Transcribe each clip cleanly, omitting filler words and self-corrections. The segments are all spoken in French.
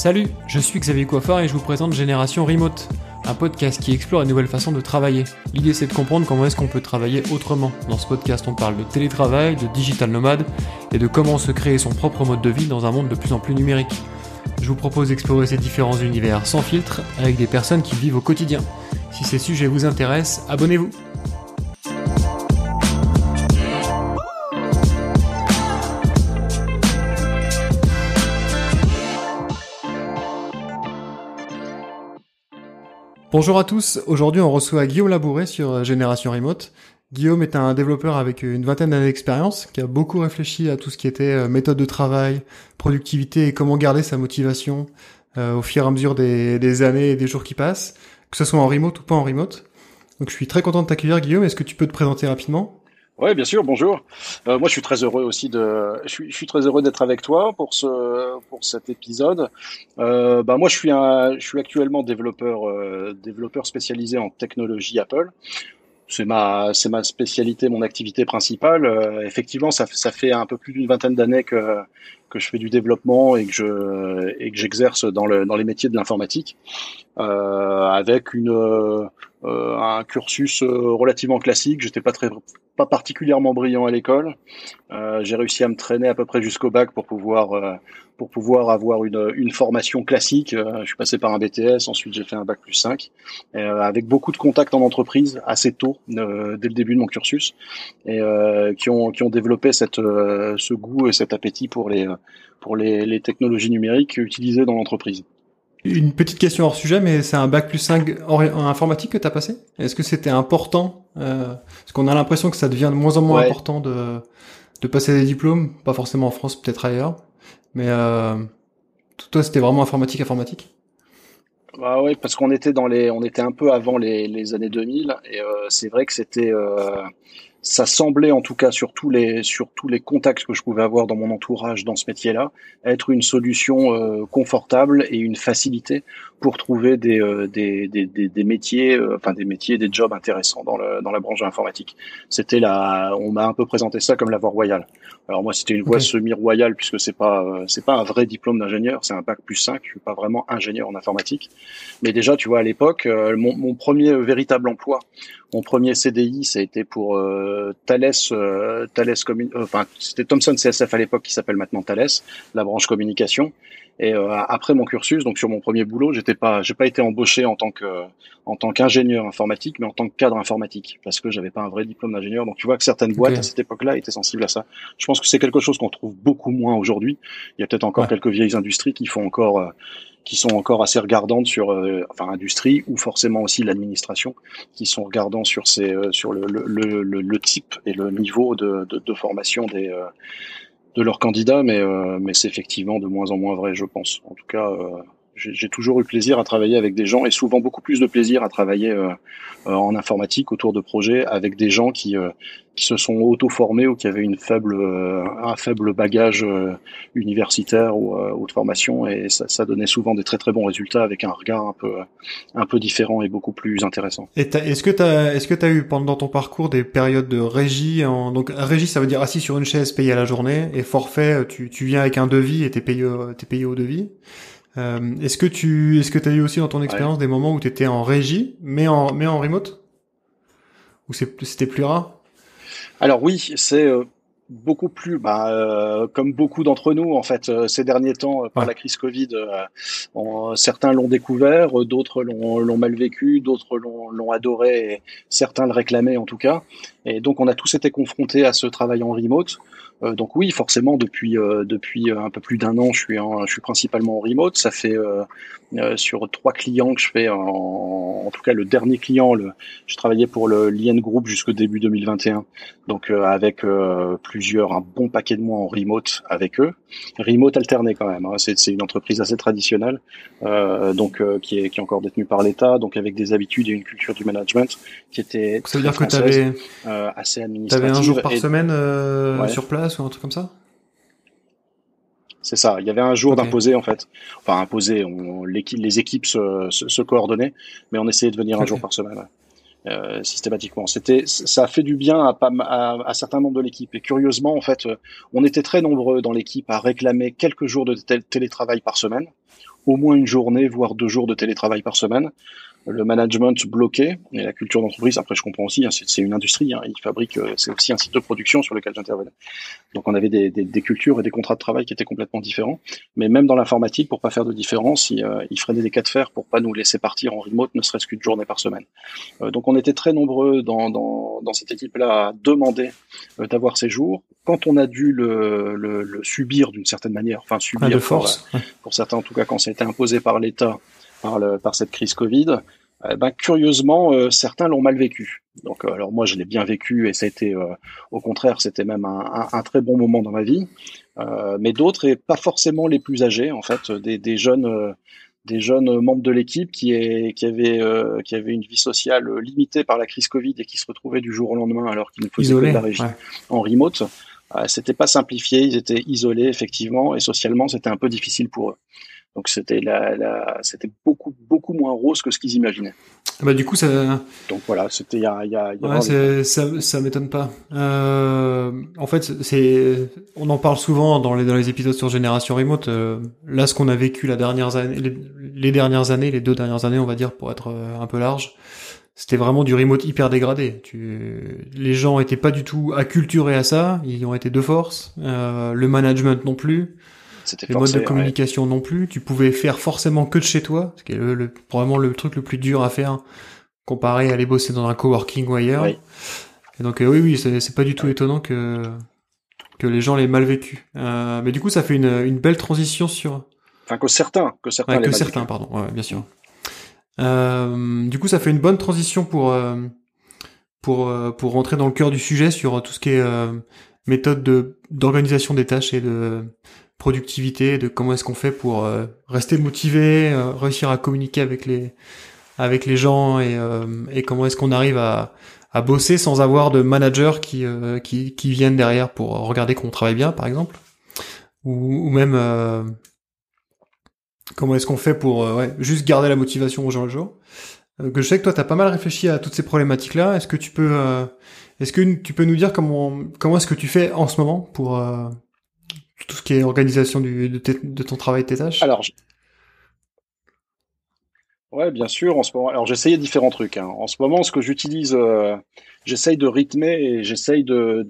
Salut, je suis Xavier Coiffard et je vous présente Génération Remote, un podcast qui explore une nouvelle façon de travailler. L'idée c'est de comprendre comment est-ce qu'on peut travailler autrement. Dans ce podcast on parle de télétravail, de digital nomade et de comment se créer son propre mode de vie dans un monde de plus en plus numérique. Je vous propose d'explorer ces différents univers sans filtre avec des personnes qui vivent au quotidien. Si ces sujets vous intéressent, abonnez-vous. Bonjour à tous, aujourd'hui on reçoit Guillaume Labouret sur Génération Remote. Guillaume est un développeur avec une vingtaine d'années d'expérience qui a beaucoup réfléchi à tout ce qui était méthode de travail, productivité et comment garder sa motivation au fur et à mesure des années et des jours qui passent, que ce soit en remote ou pas en remote. Donc je suis très content de t'accueillir Guillaume, est-ce que tu peux te présenter rapidement ? Ouais, bien sûr. Bonjour. Moi, je suis très heureux aussi je suis très heureux d'être avec toi pour cet épisode. Moi, je suis actuellement développeur spécialisé en technologie Apple. C'est ma spécialité, mon activité principale. Effectivement, ça fait un peu plus d'une vingtaine d'années que je fais du développement et que j'exerce dans les métiers de l'informatique, avec un cursus relativement classique. J'étais pas particulièrement brillant à l'école. J'ai réussi à me traîner à peu près jusqu'au bac pour pouvoir avoir une formation classique. Je suis passé par un BTS, ensuite j'ai fait un bac plus 5, avec beaucoup de contacts en entreprise assez tôt, dès le début de mon cursus, et qui ont développé ce goût et cet appétit pour les technologies numériques utilisées dans l'entreprise. Une petite question hors sujet, mais c'est un bac plus 5 en informatique que tu as passé ? Est-ce que c'était important parce qu'on a l'impression que ça devient de moins en moins important de passer des diplômes, pas forcément en France, peut-être ailleurs. Mais toi, c'était vraiment informatique. Bah ouais, parce qu'on était on était un peu avant les années 2000, et c'est vrai que ça semblait, en tout cas sur tous les contacts que je pouvais avoir dans mon entourage dans ce métier-là, être une solution confortable et une facilité pour trouver des métiers, des jobs intéressants dans la branche de l'informatique. On m'a un peu présenté ça comme la voie royale. Alors moi, c'était une voie semi-royale puisque c'est pas un vrai diplôme d'ingénieur, c'est un bac plus 5. Je suis pas vraiment ingénieur en informatique. Mais déjà, tu vois, à l'époque, mon premier véritable emploi, mon premier CDI, ça a été pour c'était Thomson CSF à l'époque, qui s'appelle maintenant Thales, la branche communication. Et après mon cursus, donc sur mon premier boulot, j'ai pas été embauché en tant qu'ingénieur informatique, mais en tant que cadre informatique, parce que j'avais pas un vrai diplôme d'ingénieur. Donc tu vois que certaines boîtes à cette époque-là étaient sensibles à ça. Je pense que c'est quelque chose qu'on trouve beaucoup moins aujourd'hui. Il y a peut-être encore quelques vieilles industries qui sont encore assez regardantes sur industrie, ou forcément aussi l'administration, qui sont regardants sur le type et le niveau de formation de leurs candidats, mais c'est effectivement de moins en moins vrai, je pense. En tout cas, j'ai toujours eu plaisir à travailler avec des gens, et souvent beaucoup plus de plaisir à travailler en informatique autour de projets avec des gens qui se sont auto-formés ou qui avaient un faible bagage universitaire ou de formation, et ça donnait souvent des très très bons résultats avec un regard un peu différent et beaucoup plus intéressant. Et est-ce que t'as eu pendant ton parcours des périodes de régie donc régie, ça veut dire assis sur une chaise payé à la journée, et forfait, tu viens avec un devis et t'es payé au devis. Est-ce que t'as eu aussi dans ton expérience des moments où t'étais en régie mais en remote, ou c'était plus rare? Alors oui, c'est beaucoup plus, comme beaucoup d'entre nous en fait, ces derniers temps, par la crise Covid, certains l'ont découvert, d'autres l'ont mal vécu, d'autres l'ont adoré, et certains le réclamaient en tout cas. Et donc on a tous été confrontés à ce travail en remote. Donc oui, forcément, depuis un peu plus d'un an, je suis principalement en remote. Ça fait sur 3 clients que je fais, en tout cas le dernier client, je travaillais pour le Lien Group jusqu'au début 2021. Donc avec un bon paquet de mois en remote avec eux. Remote alterné quand même, hein. C'est une entreprise assez traditionnelle, qui est encore détenue par l'État, donc avec des habitudes et une culture du management qui était ça veut dire que assez administrative. T'avais un jour par semaine sur place ou un truc comme ça? C'est ça. Il y avait un jour d'imposé, en fait. Enfin, imposé. Les équipes se coordonnaient, mais on essayait de venir un jour par semaine. Ouais. systématiquement. Ça a fait du bien à certains membres de l'équipe. Et curieusement, en fait, on était très nombreux dans l'équipe à réclamer quelques jours de télétravail par semaine, au moins une journée, voire 2 jours de télétravail par semaine. Le management bloqué et la culture d'entreprise. Après, je comprends aussi, hein, c'est une industrie. Hein, ils fabriquent, c'est aussi un site de production sur lequel j'intervenais. Donc, on avait des cultures et des contrats de travail qui étaient complètement différents. Mais même dans l'informatique, pour pas faire de différence, ils freinaient des cas de fer pour pas nous laisser partir en remote, ne serait-ce qu'une journée par semaine. Donc, on était très nombreux dans cette équipe-là à demander d'avoir ces jours. Quand on a dû le subir d'une certaine manière, enfin subir de force, pour certains en tout cas, quand ça a été imposé par l'État, par cette crise Covid, curieusement, certains l'ont mal vécu. Donc, alors moi, je l'ai bien vécu et ça a été, au contraire, c'était même un très bon moment dans ma vie. Mais d'autres, et pas forcément les plus âgés, en fait, des jeunes membres de l'équipe qui avaient une vie sociale limitée par la crise Covid et qui se retrouvaient du jour au lendemain alors qu'ils ne faisaient que de la régie en remote. C'était pas simplifié, ils étaient isolés effectivement et socialement, c'était un peu difficile pour eux. Donc c'était beaucoup moins rose que ce qu'ils imaginaient. Bah du coup ça. Donc voilà, c'était il y a ça m'étonne pas. En fait, on en parle souvent dans les épisodes sur Génération Remote. Là, ce qu'on a vécu les 2 dernières années, on va dire pour être un peu large, c'était vraiment du remote hyper dégradé. Les gens étaient pas du tout acculturés à ça, ils ont été de force. Le management non plus. Les modes de communication non plus. Tu pouvais faire forcément que de chez toi, ce qui est probablement le truc le plus dur à faire comparé à aller bosser dans un coworking ou ailleurs. Oui. Et donc oui, c'est pas du tout étonnant que les gens l'aient mal vécu. Mais du coup, ça fait une belle transition sur. Enfin que certains. Pardon. Ouais, bien sûr. Du coup, ça fait une bonne transition pour rentrer dans le cœur du sujet sur tout ce qui est méthode d'organisation des tâches et de productivité, de comment est-ce qu'on fait pour rester motivé, réussir à communiquer avec les gens et comment est-ce qu'on arrive à bosser sans avoir de managers qui viennent derrière pour regarder qu'on travaille bien, par exemple, ou même comment est-ce qu'on fait pour juste garder la motivation au jour le jour. Que je sais que toi t'as pas mal réfléchi à toutes ces problématiques-là. Est-ce que tu peux nous dire comment est-ce que tu fais en ce moment pour tout ce qui est organisation de ton travail et tes tâches? Alors, ouais, bien sûr. En ce moment, alors j'essayais différents trucs. Hein. En ce moment, ce que j'utilise, j'essaye de rythmer et j'essaye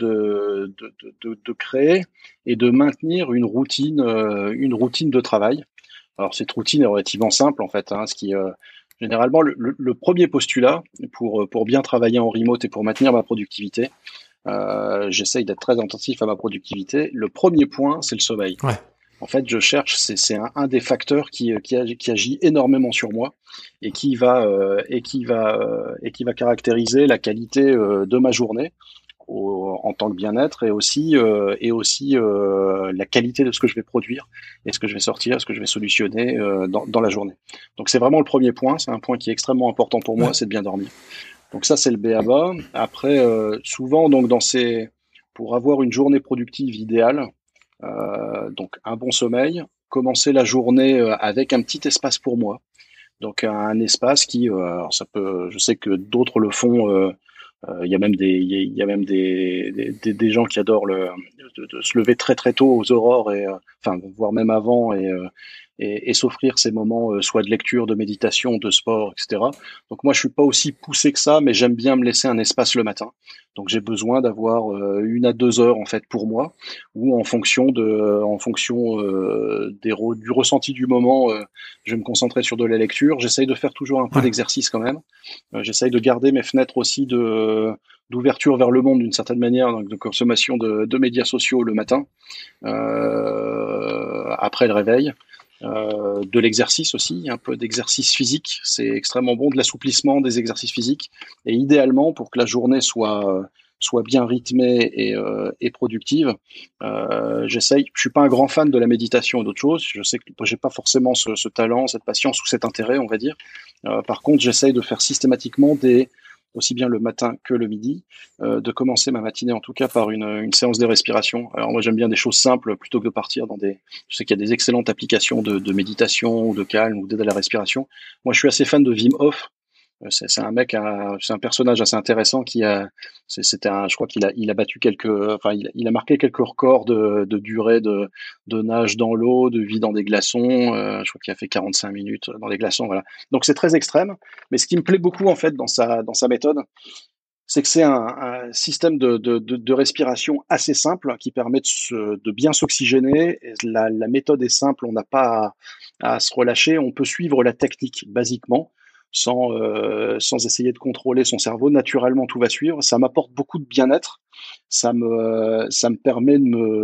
de créer et de maintenir une routine de travail. Alors cette routine est relativement simple en fait. Hein, ce qui généralement le premier postulat pour bien travailler en remote et pour maintenir ma productivité. J'essaye d'être très attentif à ma productivité. Le premier point, c'est le sommeil. Ouais. En fait, je cherche, c'est un des facteurs qui agit énormément sur moi et qui va caractériser la qualité de ma journée en tant que bien-être et aussi la qualité de ce que je vais produire et ce que je vais sortir, ce que je vais solutionner dans la journée. Donc c'est vraiment le premier point. C'est un point qui est extrêmement important pour moi, c'est de bien dormir. Donc ça, c'est le b.a-ba. Après, souvent, donc pour avoir une journée productive idéale, donc un bon sommeil, commencer la journée avec un petit espace pour moi. Donc un espace qui, alors ça peut, je sais que d'autres le font. Il y a même des gens qui adorent de se lever très très tôt aux aurores et enfin voire même avant et s'offrir ces moments soit de lecture, de méditation, de sport, etc. Donc moi je suis pas aussi poussé que ça, mais j'aime bien me laisser un espace le matin. Donc j'ai besoin d'avoir 1 à 2 heures en fait pour moi, ou en fonction du ressenti du moment, je vais me concentrer sur de la lecture. J'essaye de faire toujours un peu d'exercice quand même. J'essaye de garder mes fenêtres aussi d'ouverture vers le monde d'une certaine manière, donc de consommation de médias sociaux le matin, après le réveil. De l'exercice aussi, un peu d'exercice physique, c'est extrêmement bon, de l'assouplissement, des exercices physiques, et idéalement pour que la journée soit bien rythmée et productive. Je suis pas un grand fan de la méditation et d'autres choses. Je sais que j'ai pas forcément ce talent, cette patience ou cet intérêt, on va dire. Par contre, j'essaye de faire systématiquement aussi bien le matin que le midi, de commencer ma matinée en tout cas par une séance de respiration. Alors moi j'aime bien des choses simples plutôt que de partir je sais qu'il y a des excellentes applications de méditation ou de calme ou d'aide à la respiration. Moi je suis assez fan de Wim Hof, C'est un mec, c'est un personnage assez intéressant je crois il a battu il a marqué quelques records de durée de nage dans l'eau, de vie dans des glaçons. Je crois qu'il a fait 45 minutes dans les glaçons, voilà. Donc c'est très extrême, mais ce qui me plaît beaucoup en fait dans sa méthode, c'est que c'est un système de respiration assez simple qui permet de bien s'oxygéner. La méthode est simple, on n'a pas à se relâcher, on peut suivre la technique basiquement sans essayer de contrôler son cerveau. Naturellement, tout va suivre. Ça m'apporte beaucoup de bien-être. Ça me permet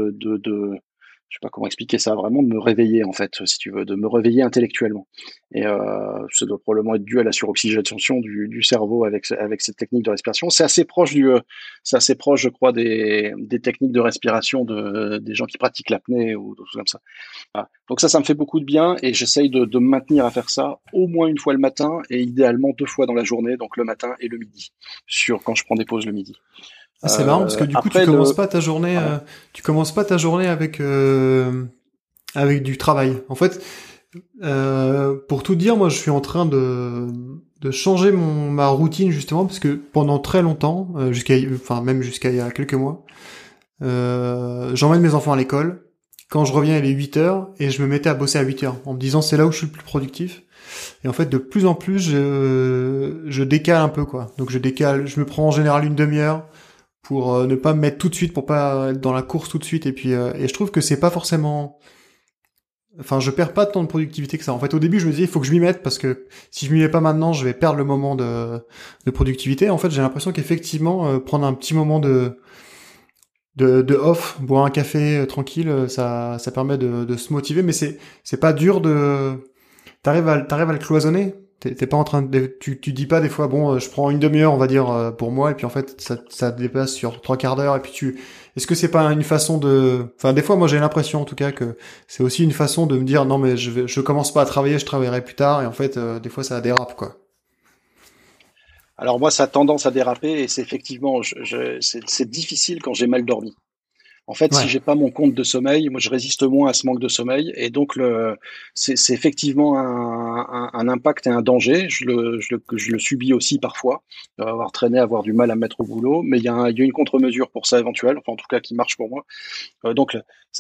je sais pas comment expliquer ça, vraiment de me réveiller en fait, si tu veux, de me réveiller intellectuellement. Et ça doit probablement être dû à la suroxygénation du cerveau avec cette technique de respiration. C'est assez proche, je crois, des techniques de respiration des gens qui pratiquent l'apnée ou des choses comme ça. Voilà. Donc ça me fait beaucoup de bien et j'essaye de me maintenir à faire ça au moins une fois le matin et idéalement 2 fois dans la journée, donc le matin et le midi, quand je prends des pauses le midi. Ah, c'est marrant parce que du coup, Après tu commences pas ta journée avec avec du travail. En fait, pour tout dire, moi, je suis en train de changer ma routine justement parce que pendant très longtemps, même jusqu'à il y a quelques mois, j'emmène mes enfants à l'école. Quand je reviens, il est 8 heures et je me mettais à bosser à 8 heures en me disant c'est là où je suis le plus productif. Et en fait, de plus en plus, je décale un peu, quoi. Donc je me prends en général une demi-heure pour ne pas me mettre tout de suite, pour pas être dans la course tout de suite. Et puis, et je trouve que c'est pas forcément, enfin, je perds pas tant de productivité que ça. En fait, au début, je me disais, il faut que je m'y mette parce que si je m'y mets pas maintenant, je vais perdre le moment de productivité. En fait, j'ai l'impression qu'effectivement, prendre un petit moment de off, boire un café tranquille, ça permet de se motiver, mais c'est pas dur t'arrives à le cloisonner. T'es pas en train tu dis pas des fois, bon, je prends une demi-heure, on va dire, pour moi, et puis en fait, ça dépasse sur 3/4 d'heure, et puis est-ce que c'est pas une façon enfin, des fois, moi, j'ai l'impression, en tout cas, que c'est aussi une façon de me dire, non, mais je commence pas à travailler, je travaillerai plus tard, et en fait, des fois, ça dérape, quoi. Alors moi, ça a tendance à déraper et c'est effectivement, c'est difficile quand j'ai mal dormi. En fait, si Ouais. j'ai pas mon compte de sommeil, moi je résiste moins à ce manque de sommeil et donc c'est effectivement un impact et un danger. Je le subis aussi parfois, avoir traîné, avoir du mal à me mettre au boulot, mais il y a une contre-mesure pour ça éventuelle, enfin en tout cas qui marche pour moi. Donc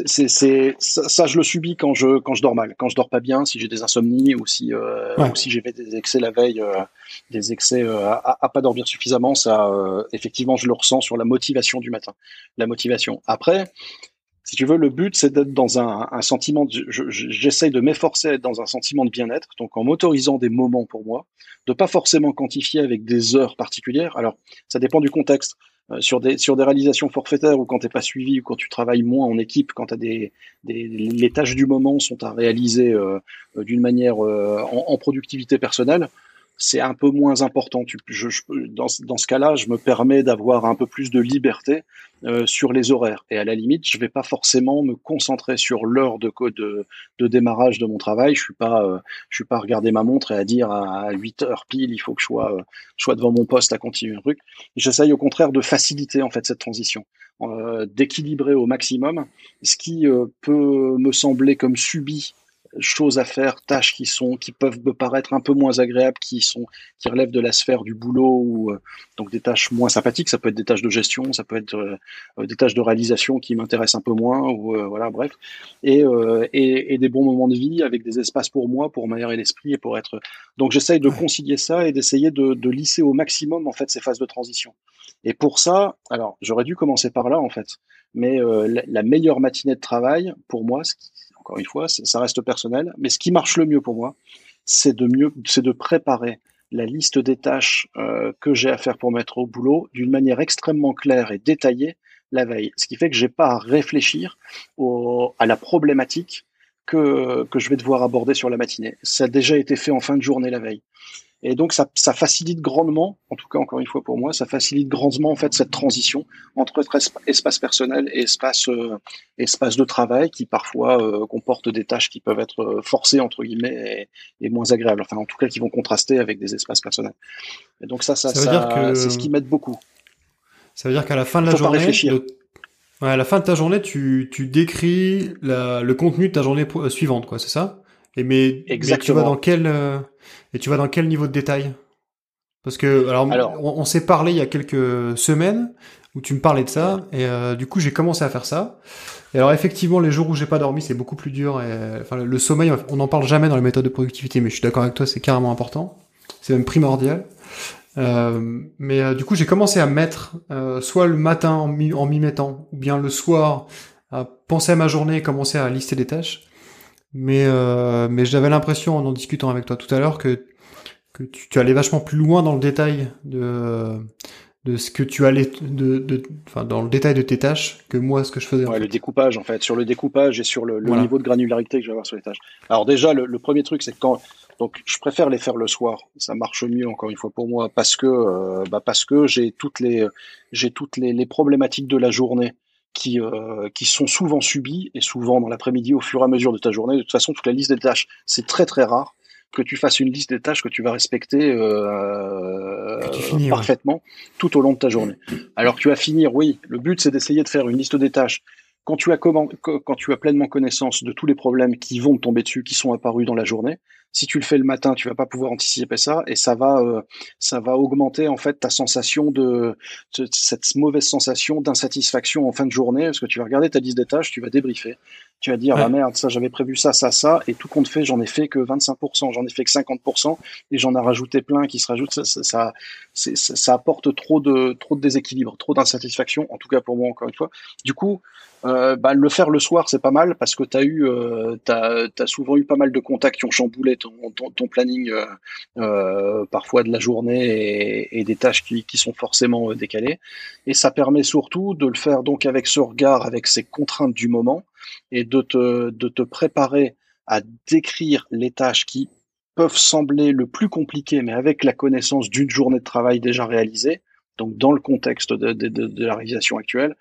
ça, je le subis quand je dors mal, quand je dors pas bien, si j'ai des insomnies Ouais. ou si j'ai fait des excès la veille, des excès à pas dormir suffisamment, ça effectivement je le ressens sur la motivation du matin, la motivation. Après, si tu veux, le but c'est d'être dans un sentiment, j'essaye de m'efforcer à être dans un sentiment de bien-être, donc en m'autorisant des moments pour moi, de pas forcément quantifier avec des heures particulières. Alors ça dépend du contexte. Sur des réalisations forfaitaires ou quand t'es pas suivi ou quand tu travailles moins en équipe, quand les tâches du moment sont à réaliser d'une manière en productivité personnelle, c'est un peu moins important. Dans ce cas-là, je me permets d'avoir un peu plus de liberté sur les horaires. Et à la limite, je vais pas forcément me concentrer sur l'heure de démarrage de mon travail. Je suis pas à regarder ma montre et à dire à 8 heures pile, il faut que je sois devant mon poste à continuer un truc. J'essaye au contraire de faciliter en fait cette transition, d'équilibrer au maximum ce qui peut me sembler comme subi, choses à faire, tâches qui peuvent me paraître un peu moins agréables, qui relèvent de la sphère du boulot ou donc des tâches moins sympathiques. Ça peut être des tâches de gestion, ça peut être des tâches de réalisation qui m'intéressent un peu moins ou voilà, bref. Et des bons moments de vie avec des espaces pour moi, pour m'aérer l'esprit et pour être. Donc j'essaye de Ouais. concilier ça et d'essayer de lisser au maximum en fait ces phases de transition. Et pour ça, alors j'aurais dû commencer par là en fait, mais la meilleure matinée de travail pour moi, encore une fois, ça reste personnel, mais ce qui marche le mieux pour moi, c'est de préparer la liste des tâches que j'ai à faire pour mettre au boulot d'une manière extrêmement claire et détaillée la veille. Ce qui fait que j'ai pas à réfléchir à la problématique que je vais devoir aborder sur la matinée. Ça a déjà été fait en fin de journée la veille. Et donc ça facilite grandement, en tout cas encore une fois pour moi, ça facilite grandement en fait cette transition entre espace personnel et espace de travail qui parfois comporte des tâches qui peuvent être forcées entre guillemets et moins agréables. Enfin en tout cas qui vont contraster avec des espaces personnels. Et donc Ça veut dire c'est ce qui m'aide beaucoup. ça veut dire qu'à la fin de Il la faut pas journée, réfléchir. ouais, à la fin de ta journée, tu décris le contenu de ta journée suivante, quoi, c'est ça? Mais tu vas dans Exactement. et tu vas dans quel niveau de détail? Parce que, alors, Alors, on s'est parlé il y a quelques semaines où tu me parlais de ouais, ça, et du coup, j'ai commencé à faire ça. Et alors, effectivement, les jours où j'ai pas dormi, c'est beaucoup plus dur. Et, enfin, le sommeil, on n'en parle jamais dans les méthodes de productivité, mais je suis d'accord avec toi, c'est carrément important. C'est même primordial. Mais du coup, j'ai commencé à mettre, soit le matin en m'y mettant, ou bien le soir, à penser à ma journée et commencer à lister des tâches. Mais j'avais l'impression, en discutant avec toi tout à l'heure, que tu allais vachement plus loin dans le détail de ce que tu allais, enfin, dans le détail de tes tâches que moi, ce que je faisais en ouais, le fait. découpage, en fait, sur le découpage et sur le Voilà. niveau de granularité que je vais avoir sur les tâches. Alors déjà, le premier truc, c'est que donc, je préfère les faire le soir. Ça marche mieux, encore une fois, pour moi, parce que j'ai toutes les problématiques de la journée qui sont souvent subies et souvent dans l'après-midi au fur et à mesure de ta journée. De toute façon, toute la liste des tâches, c'est très très rare que tu fasses une liste des tâches que tu vas respecter Que tu finis, ouais. parfaitement tout au long de ta journée. Alors tu vas finir, oui, le but c'est d'essayer de faire une liste des tâches. Quand tu as pleinement connaissance de tous les problèmes qui vont te tomber dessus, qui sont apparus dans la journée, si tu le fais le matin, tu vas pas pouvoir anticiper ça et ça va augmenter en fait ta sensation cette mauvaise sensation d'insatisfaction en fin de journée parce que tu vas regarder ta liste des tâches, tu vas débriefer, tu vas dire ah Ouais. merde ça j'avais prévu ça et tout compte fait j'en ai fait que 25%, j'en ai fait que 50% et j'en ai rajouté plein qui se rajoutent, ça apporte trop de déséquilibre, trop d'insatisfaction en tout cas pour moi encore une fois. Du coup le faire le soir, c'est pas mal parce que t'as souvent eu pas mal de contacts qui ont chamboulé ton planning, parfois de la journée et des tâches qui sont forcément décalées. Et ça permet surtout de le faire donc avec ce regard, avec ces contraintes du moment et de te préparer à décrire les tâches qui peuvent sembler le plus compliquées, mais avec la connaissance d'une journée de travail déjà réalisée, donc dans le contexte de la réalisation actuelle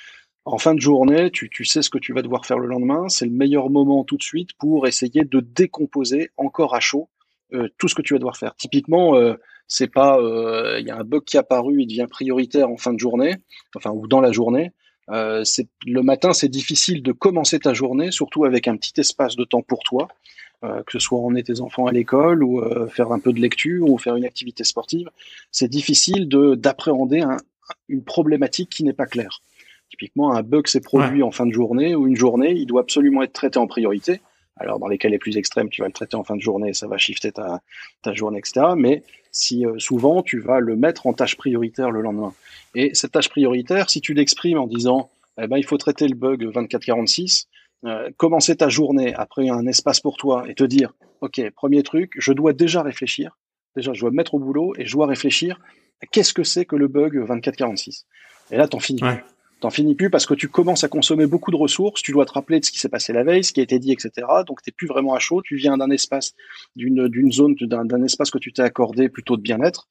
en fin de journée, tu sais ce que tu vas devoir faire le lendemain. C'est le meilleur moment tout de suite pour essayer de décomposer encore à chaud tout ce que tu vas devoir faire. Typiquement, c'est pas il y a un bug qui est apparu, il devient prioritaire en fin de journée, enfin ou dans la journée. C'est le matin, c'est difficile de commencer ta journée, surtout avec un petit espace de temps pour toi, que ce soit emmener tes enfants à l'école ou faire un peu de lecture ou faire une activité sportive. C'est difficile de d'appréhender une problématique qui n'est pas claire. Typiquement, un bug s'est Ouais. produit en fin de journée ou une journée, il doit absolument être traité en priorité. Alors, dans les cas les plus extrêmes, tu vas le traiter en fin de journée, ça va shifter ta journée, etc. Mais si souvent, tu vas le mettre en tâche prioritaire le lendemain. Et cette tâche prioritaire, si tu l'exprimes en disant, eh ben, il faut traiter le bug 24-46, commencer ta journée après un espace pour toi et te dire, OK, premier truc, je dois déjà réfléchir. Déjà, je dois me mettre au boulot et je dois réfléchir à qu'est-ce que c'est que le bug 24-46. Et là, t'en finis Ouais. plus. T'en finis plus parce que tu commences à consommer beaucoup de ressources, tu dois te rappeler de ce qui s'est passé la veille, ce qui a été dit, etc. Donc t'es plus vraiment à chaud, tu viens d'un espace, d'une zone, d'un espace que tu t'es accordé plutôt de bien-être,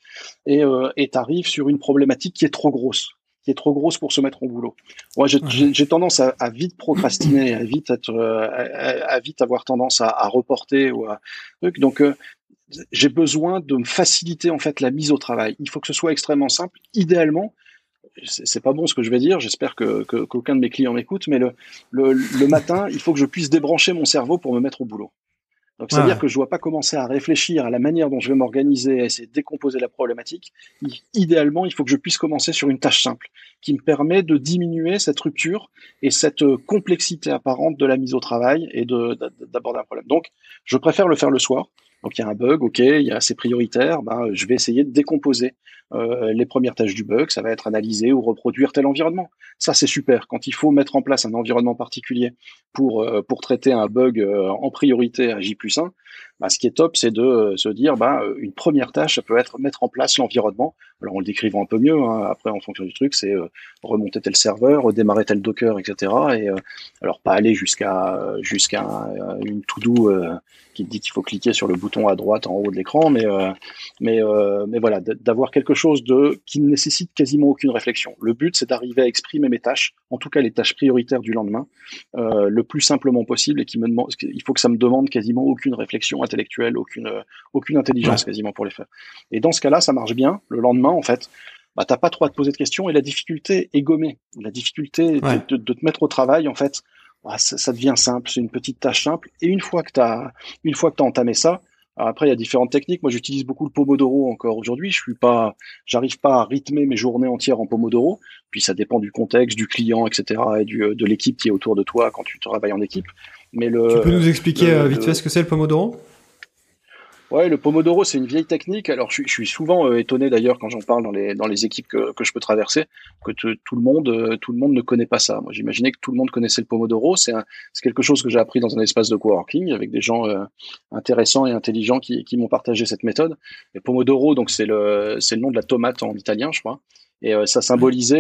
et t'arrives sur une problématique qui est trop grosse pour se mettre au boulot. Moi, Ouais. j'ai tendance à vite procrastiner, à vite être, à vite avoir tendance à reporter ou à truc. Donc j'ai besoin de me faciliter en fait la mise au travail. Il faut que ce soit extrêmement simple. Idéalement, c'est pas bon ce que je vais dire, j'espère qu'aucun de mes clients m'écoute, mais le matin, il faut que je puisse débrancher mon cerveau pour me mettre au boulot. Donc, Ouais. c'est-à-dire Ouais. que je ne dois pas commencer à réfléchir à la manière dont je vais m'organiser, à essayer de décomposer la problématique. Idéalement, il faut que je puisse commencer sur une tâche simple qui me permet de diminuer cette rupture et cette complexité apparente de la mise au travail et d'aborder un problème. Donc, je préfère le faire le soir. Donc, il y a un bug, ok, il y a assez prioritaire, ben, je vais essayer de décomposer les premières tâches du bug. Ça va être analyser ou reproduire tel environnement. Ça, c'est super. Quand il faut mettre en place un environnement particulier pour traiter un bug en priorité à J+1, bah, ce qui est top, c'est de se dire, bah, une première tâche, ça peut être mettre en place l'environnement. Alors, en le décrivant un peu mieux, hein, après, en fonction du truc, c'est remonter tel serveur, redémarrer tel Docker, etc. Et alors, pas aller jusqu'à une to-do qui te dit qu'il faut cliquer sur le bouton à droite en haut de l'écran, mais voilà, d'avoir quelque chose qui ne nécessite quasiment aucune réflexion. Le but, c'est d'arriver à exprimer mes tâches, en tout cas les tâches prioritaires du lendemain, le plus simplement possible et il faut que ça me demande quasiment aucune réflexion intellectuelle, aucune intelligence Ouais. quasiment pour les faire. Et dans ce cas-là, ça marche bien. Le lendemain, en fait, bah, t'as pas trop à te poser de questions et la difficulté est gommée. La difficulté Ouais. de te mettre au travail, en fait, bah, ça devient simple. C'est une petite tâche simple. Et une fois que t'as entamé ça, Alors après, il y a différentes techniques. Moi, j'utilise beaucoup le Pomodoro encore aujourd'hui. J'arrive pas à rythmer mes journées entières en Pomodoro. Puis ça dépend du contexte, du client, etc., et de l'équipe qui est autour de toi quand tu travailles en équipe. Mais Tu peux nous expliquer vite fait ce que c'est le Pomodoro? ouais, le Pomodoro, c'est une vieille technique. Alors, je suis souvent étonné d'ailleurs quand j'en parle dans les équipes que je peux traverser, que tout le monde ne connaît pas ça. Moi, j'imaginais que tout le monde connaissait le Pomodoro. C'est quelque chose que j'ai appris dans un espace de coworking avec des gens intéressants et intelligents qui m'ont partagé cette méthode. Et Pomodoro, donc c'est le nom de la tomate en italien, je crois. Et ça symbolisait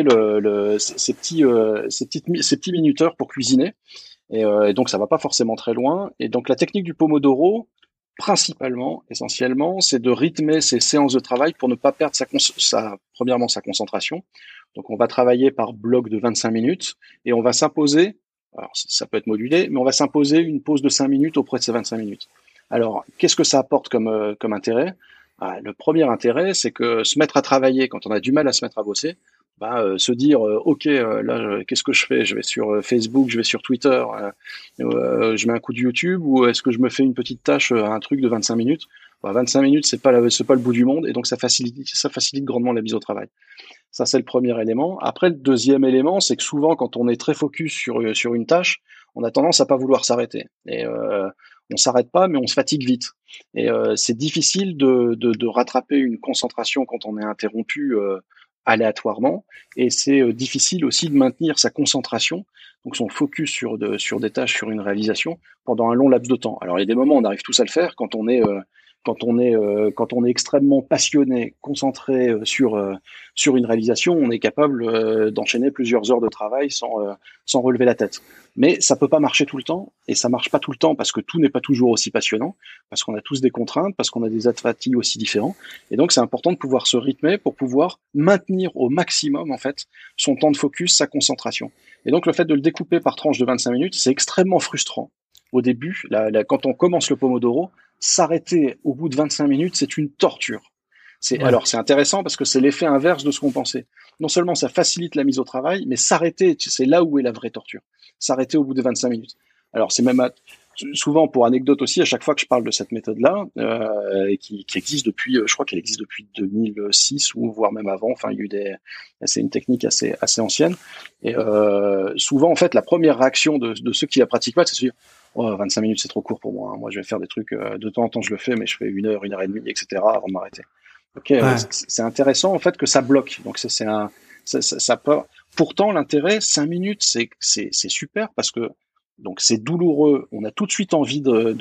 ces petits minuteurs pour cuisiner. Et donc, ça va pas forcément très loin. Et donc, la technique du Pomodoro, principalement, essentiellement, c'est de rythmer ses séances de travail pour ne pas perdre premièrement, sa concentration. Donc, on va travailler par bloc de 25 minutes et on va s'imposer, alors ça peut être modulé, mais on va s'imposer une pause de 5 minutes auprès de ces 25 minutes. Alors, qu'est-ce que ça apporte comme intérêt? Le premier intérêt, c'est que se mettre à travailler quand on a du mal à se mettre à bosser, se dire ok là qu'est-ce que je fais? Je vais sur Facebook, je vais sur Twitter, je mets un coup de YouTube ou est-ce que je me fais une petite tâche, un truc de 25 minutes? 25 minutes, c'est pas le bout du monde et donc ça facilite grandement la mise au travail. Ça, c'est le premier élément. Après, le deuxième élément, c'est que souvent, quand on est très focus sur une tâche, on a tendance à pas vouloir s'arrêter. Et on s'arrête pas, mais on se fatigue vite. Et c'est difficile de rattraper une concentration quand on est interrompu aléatoirement. Et c'est difficile aussi de maintenir sa concentration, donc son focus sur des tâches, sur une réalisation, pendant un long laps de temps. Alors, il y a des moments où on arrive tous à le faire quand on est extrêmement passionné, concentré sur une réalisation, on est capable d'enchaîner plusieurs heures de travail sans relever la tête. Mais ça peut pas marcher tout le temps, et ça marche pas tout le temps parce que tout n'est pas toujours aussi passionnant, parce qu'on a tous des contraintes, parce qu'on a des fatigues aussi différents. Et donc c'est important de pouvoir se rythmer pour pouvoir maintenir au maximum en fait son temps de focus, sa concentration. Et donc le fait de le découper par tranches de 25 minutes, c'est extrêmement frustrant. Au début, quand on commence le Pomodoro, s'arrêter au bout de 25 minutes, c'est une torture. Alors, c'est intéressant parce que c'est l'effet inverse de ce qu'on pensait. Non seulement ça facilite la mise au travail, mais s'arrêter, c'est là où est la vraie torture. S'arrêter au bout de 25 minutes. Alors, c'est même souvent, pour anecdote aussi, à chaque fois que je parle de cette méthode-là, qui existe depuis, je crois qu'elle existe depuis 2006 ou voire même avant. Enfin, c'est une technique assez ancienne. Et souvent, en fait, la première réaction de ceux qui la pratiquent pas, c'est de se dire oh, 25 minutes, c'est trop court pour moi. Moi, je vais faire des trucs, de temps en temps, je le fais, mais je fais une heure et demie, etc., avant de m'arrêter. Ok, Ouais. c'est intéressant, en fait, que ça bloque. Donc, ça peut, pourtant, l'intérêt, 5 minutes, c'est super parce que, donc, c'est douloureux. On a tout de suite envie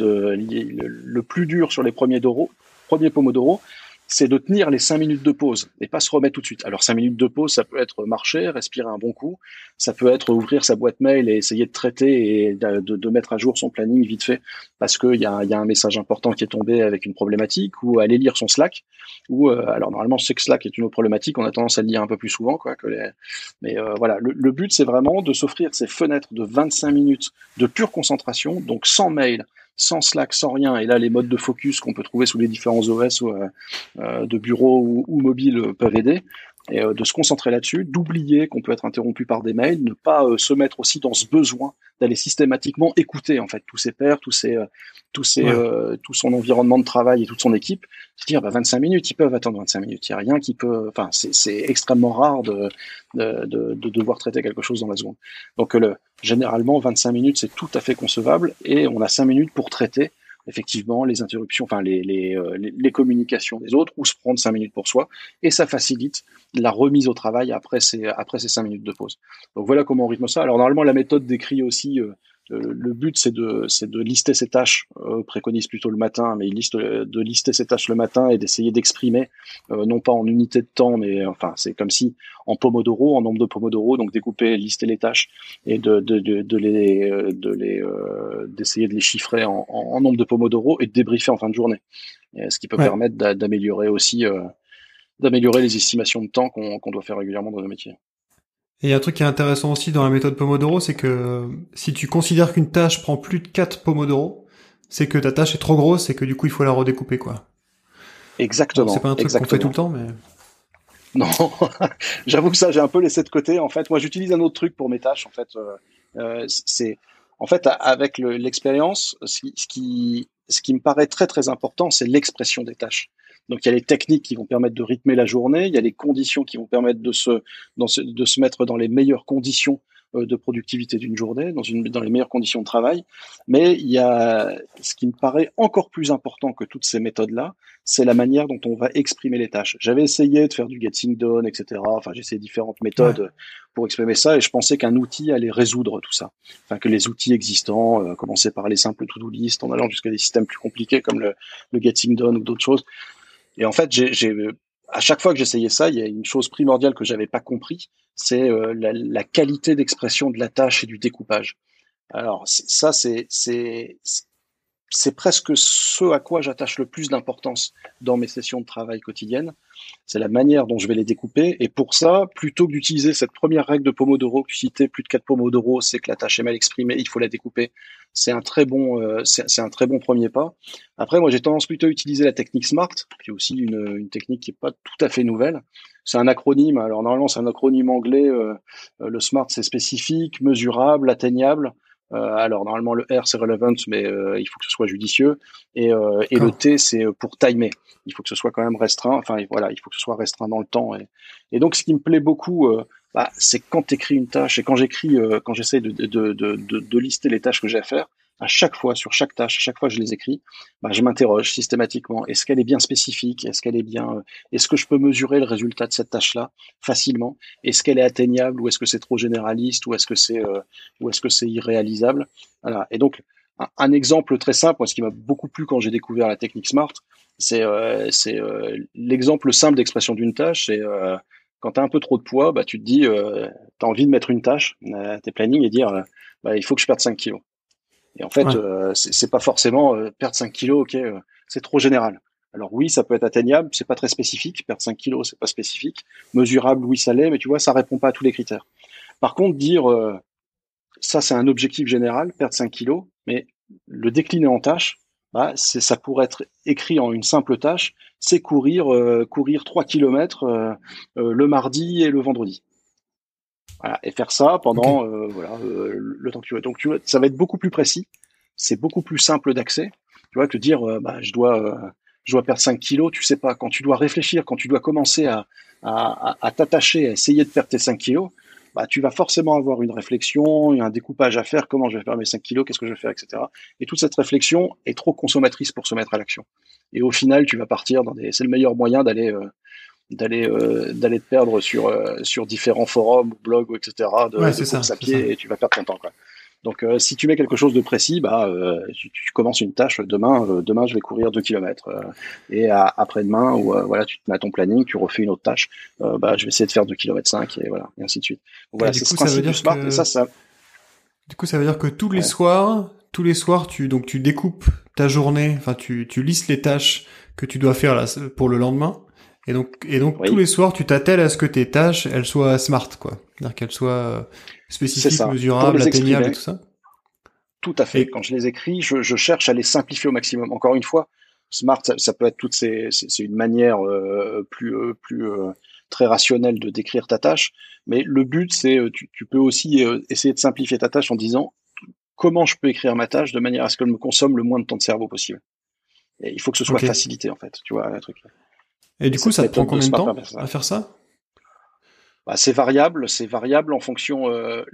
le plus dur sur les premiers Pomodoro, c'est de tenir les 5 minutes de pause et pas se remettre tout de suite. Alors 5 minutes de pause, ça peut être marcher, respirer un bon coup, ça peut être ouvrir sa boîte mail et essayer de traiter et de mettre à jour son planning vite fait parce qu'il y a un message important qui est tombé avec une problématique, ou aller lire son Slack, ou alors normalement je sais que Slack est une autre problématique, on a tendance à le lire un peu plus souvent mais voilà, le but c'est vraiment de s'offrir ces fenêtres de 25 minutes de pure concentration, donc sans mail, sans Slack, sans rien. Et là, les modes de focus qu'on peut trouver sous les différents OS de bureau ou mobile peuvent aider. Et de se concentrer là-dessus, d'oublier qu'on peut être interrompu par des mails, ne pas se mettre aussi dans ce besoin d'aller systématiquement écouter en fait tous ses pairs, tout son environnement de travail et toute son équipe. Se dire 25 minutes, ils peuvent attendre 25 minutes. Il n'y a rien qui peut. Enfin, c'est extrêmement rare de devoir traiter quelque chose dans la seconde. Donc généralement 25 minutes c'est tout à fait concevable et on a 5 minutes pour traiter effectivement les interruptions, enfin les communications des autres, ou se prendre 5 minutes pour soi, et ça facilite la remise au travail après ces 5 minutes de pause. Donc voilà comment on rythme ça. Alors normalement la méthode décrit aussi le but c'est de lister ses tâches, préconise plutôt le matin, mais de lister ses tâches le matin et d'essayer d'exprimer non pas en unité de temps, mais enfin c'est comme si en pomodoro, en nombre de pomodoro, donc découper, lister les tâches et d'essayer de les chiffrer en nombre de pomodoro et de débriefer en fin de journée. Et ce qui peut permettre d'améliorer aussi d'améliorer les estimations de temps qu'on doit faire régulièrement dans nos métiers. Et il y a un truc qui est intéressant aussi dans la méthode Pomodoro, c'est que si tu considères qu'une tâche prend plus de 4 Pomodoro, c'est que ta tâche est trop grosse et que du coup il faut la redécouper, quoi. Exactement. Alors, c'est pas un truc qu'on fait tout le temps, mais... Non, j'avoue que ça j'ai un peu laissé de côté. En fait, moi j'utilise un autre truc pour mes tâches. En fait, c'est en fait avec l'expérience, ce ce qui me paraît très très important, c'est l'expression des tâches. Donc il y a les techniques qui vont permettre de rythmer la journée, il y a les conditions qui vont permettre de se mettre dans les meilleures conditions de productivité d'une journée, dans les meilleures conditions de travail. Mais il y a ce qui me paraît encore plus important que toutes ces méthodes-là, c'est la manière dont on va exprimer les tâches. J'avais essayé de faire du getting done, etc. Enfin, j'ai essayé différentes méthodes pour exprimer ça, et je pensais qu'un outil allait résoudre tout ça. Enfin, que les outils existants, commencer par les simples to-do list, en allant jusqu'à des systèmes plus compliqués comme le getting done ou d'autres choses. Et en fait, à chaque fois que j'essayais ça, il y a une chose primordiale que j'avais pas compris, c'est la qualité d'expression de la tâche et du découpage. Alors ça, c'est presque ce à quoi j'attache le plus d'importance dans mes sessions de travail quotidiennes. C'est la manière dont je vais les découper. Et pour ça, plutôt que d'utiliser cette première règle de Pomodoro que tu citais, plus de 4 Pomodoro, c'est que la tâche est mal exprimée, il faut la découper. C'est un très bon premier pas. Après, moi, j'ai tendance plutôt à utiliser la technique SMART, qui est aussi une technique qui est pas tout à fait nouvelle. C'est un acronyme. Alors, normalement, c'est un acronyme anglais. Le SMART, c'est spécifique, mesurable, atteignable. Alors normalement le R c'est relevant, mais il faut que ce soit judicieux, et le T c'est pour timer. Il faut que ce soit quand même restreint. Enfin voilà, il faut que ce soit restreint dans le temps. Et donc ce qui me plaît beaucoup, c'est quand tu écris une tâche et quand j'essaie de lister les tâches que j'ai à faire. À chaque fois, sur chaque tâche, à chaque fois que je les écris, je m'interroge systématiquement. Est-ce qu'elle est bien spécifique? Est-ce que je peux mesurer le résultat de cette tâche-là facilement? Est-ce qu'elle est atteignable ou est-ce que c'est trop généraliste ou est-ce que c'est irréalisable? Voilà. Et donc, un exemple très simple, moi, ce qui m'a beaucoup plu quand j'ai découvert la technique SMART, c'est l'exemple simple d'expression d'une tâche. C'est quand tu as un peu trop de poids, tu te dis, tu as envie de mettre une tâche à tes plannings et dire, il faut que je perde 5 kilos. Et en fait, c'est pas forcément perdre 5 kilos, ok, c'est trop général. Alors oui, ça peut être atteignable, c'est pas très spécifique. Perdre 5 kilos, c'est pas spécifique. Mesurable, oui, ça l'est, mais tu vois, ça répond pas à tous les critères. Par contre, dire ça, c'est un objectif général, perdre 5 kilos, mais le décliner en tâches, ça pourrait être écrit en une simple tâche, c'est courir 3 kilomètres le mardi et le vendredi. Voilà, et faire ça pendant le temps que tu veux. Donc tu vois, ça va être beaucoup plus précis, c'est beaucoup plus simple d'accès. Tu vois, te dire je dois perdre 5 kilos, tu sais pas, quand tu dois réfléchir, quand tu dois commencer à t'attacher, à essayer de perdre tes 5 kilos, tu vas forcément avoir une réflexion, un découpage à faire, comment je vais faire mes 5 kilos, qu'est-ce que je vais faire, etc. Et toute cette réflexion est trop consommatrice pour se mettre à l'action. Et au final, tu vas partir c'est le meilleur moyen d'aller te perdre sur différents forums, blogs, etc. de course à pied, et tu vas perdre ton temps, quoi. Donc si tu mets quelque chose de précis, tu commences une tâche demain je vais courir 2 kilomètres et après-demain tu te mets à ton planning, tu refais une autre tâche, je vais essayer de faire 2 kilomètres 5 et voilà, et ainsi de suite. Donc voilà, c'est ce principe du SMART, et ça du coup ça veut dire que tous les soirs tu découpes ta journée, enfin tu listes les tâches que tu dois faire là pour le lendemain. Et donc oui. Tous les soirs, tu t'attelles à ce que tes tâches, elles soient smart, quoi. C'est-à-dire qu'elles soient spécifiques, mesurables, atteignables et tout ça. Tout à fait. Quand je les écris, je cherche à les simplifier au maximum. Encore une fois, smart, ça peut être c'est une manière plus très rationnelle de décrire ta tâche. Mais le but, c'est tu peux aussi essayer de simplifier ta tâche en disant comment je peux écrire ma tâche de manière à ce qu'elle me consomme le moins de temps de cerveau possible. Et il faut que ce soit facilité, en fait. Tu vois, le truc. Et du coup, ça te prend combien de temps à faire ça? C'est variable en fonction.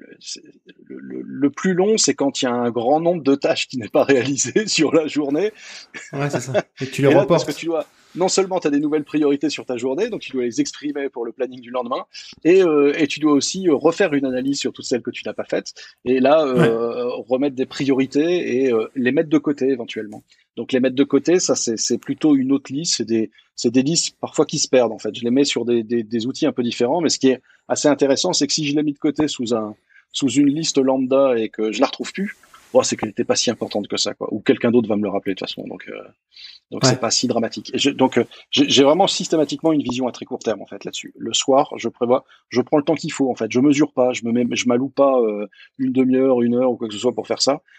Le plus long, c'est quand il y a un grand nombre de tâches qui n'est pas réalisé sur la journée. Ouais, c'est ça. Et tu les reportes. Parce que non seulement tu as des nouvelles priorités sur ta journée, donc tu dois les exprimer pour le planning du lendemain, et tu dois aussi refaire une analyse sur toutes celles que tu n'as pas faites, et là remettre des priorités et les mettre de côté éventuellement. Donc les mettre de côté, ça c'est plutôt une autre liste, c'est des listes parfois qui se perdent en fait. Je les mets sur des outils un peu différents, mais ce qui est assez intéressant, c'est que si je l'ai mis de côté sous une liste lambda et que je la retrouve plus, c'est qu'elle n'était pas si importante que ça, quoi. Ou quelqu'un d'autre va me le rappeler de toute façon. Donc c'est pas si dramatique. Et j'ai vraiment systématiquement une vision à très court terme en fait là-dessus. Le soir, je prends le temps qu'il faut en fait. Je mesure pas, je m'alloue pas une demi-heure, 1 heure ou quoi que ce soit pour faire ça.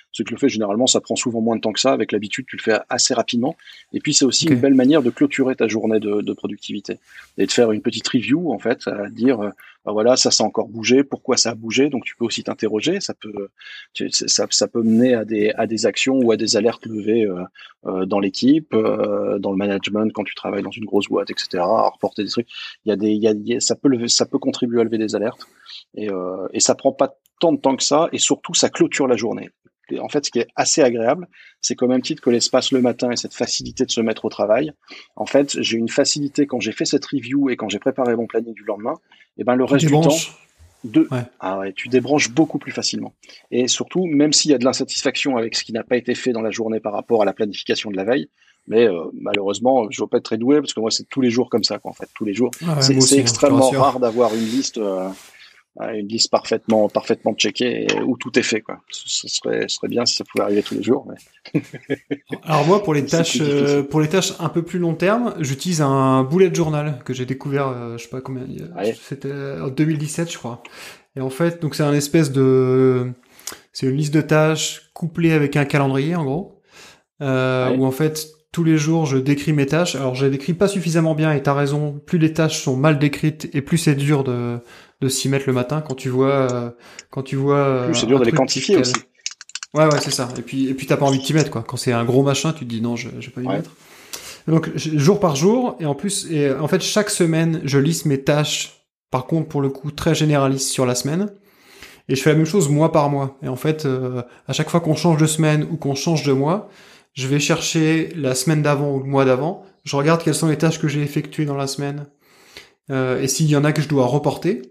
c'est que le fait, généralement, ça prend souvent moins de temps que ça. Avec l'habitude, tu le fais assez rapidement. Et puis, c'est aussi Ok. une belle manière de clôturer ta journée de productivité et de faire une petite review, en fait, à dire, bah voilà, ça a encore bougé, pourquoi ça a bougé. Donc, tu peux aussi t'interroger. Ça peut mener à des actions ou à des alertes levées dans l'équipe, dans le management quand tu travailles dans une grosse boîte, etc. À reporter des trucs. Ça peut contribuer à lever des alertes et ça prend pas tant de temps que ça et surtout ça clôture la journée. Et en fait, ce qui est assez agréable, c'est qu'au même titre que l'espace le matin et cette facilité de se mettre au travail, en fait, j'ai une facilité quand j'ai fait cette review et quand j'ai préparé mon planning du lendemain, et ben le Tu reste du temps, débranches. Ouais. ah ouais, tu débranches beaucoup plus facilement. Et surtout, même s'il y a de l'insatisfaction avec ce qui n'a pas été fait dans la journée par rapport à la planification de la veille, mais malheureusement, je ne vais pas être très doué parce que moi, c'est tous les jours comme ça, quoi, en fait, tous les jours. Ah ouais, moi C'est aussi, hein, je te extrêmement rassure. rare d'avoir une liste parfaitement checkée et où tout est fait, quoi. Ce serait bien si ça pouvait arriver tous les jours, Alors moi, mais c'est plus difficile. pour les tâches un peu plus long terme, j'utilise un bullet journal que j'ai découvert, je sais pas combien, Ouais, c'était en 2017, je crois. Et en fait, donc c'est une liste de tâches couplée avec un calendrier, en gros, ouais, où en fait, tous les jours, je décris mes tâches. Alors, je les décris pas suffisamment bien, et t'as raison, plus les tâches sont mal décrites, et plus c'est dur de s'y mettre le matin quand tu vois plus c'est dur un de les truc quantifier aussi. Ouais, ouais, c'est ça. Et puis t'as pas envie de t'y mettre, quoi. Quand c'est un gros machin, tu te dis non, je vais pas m'y Ouais, mettre. Donc, jour par jour, et en fait, chaque semaine, je liste mes tâches, par contre, pour le coup, très généraliste sur la semaine. Et je fais la même chose mois par mois. Et en fait, à chaque fois qu'on change de semaine ou qu'on change de mois, je vais chercher la semaine d'avant ou le mois d'avant. Je regarde quelles sont les tâches que j'ai effectuées dans la semaine. Et s'il y en a que je dois reporter.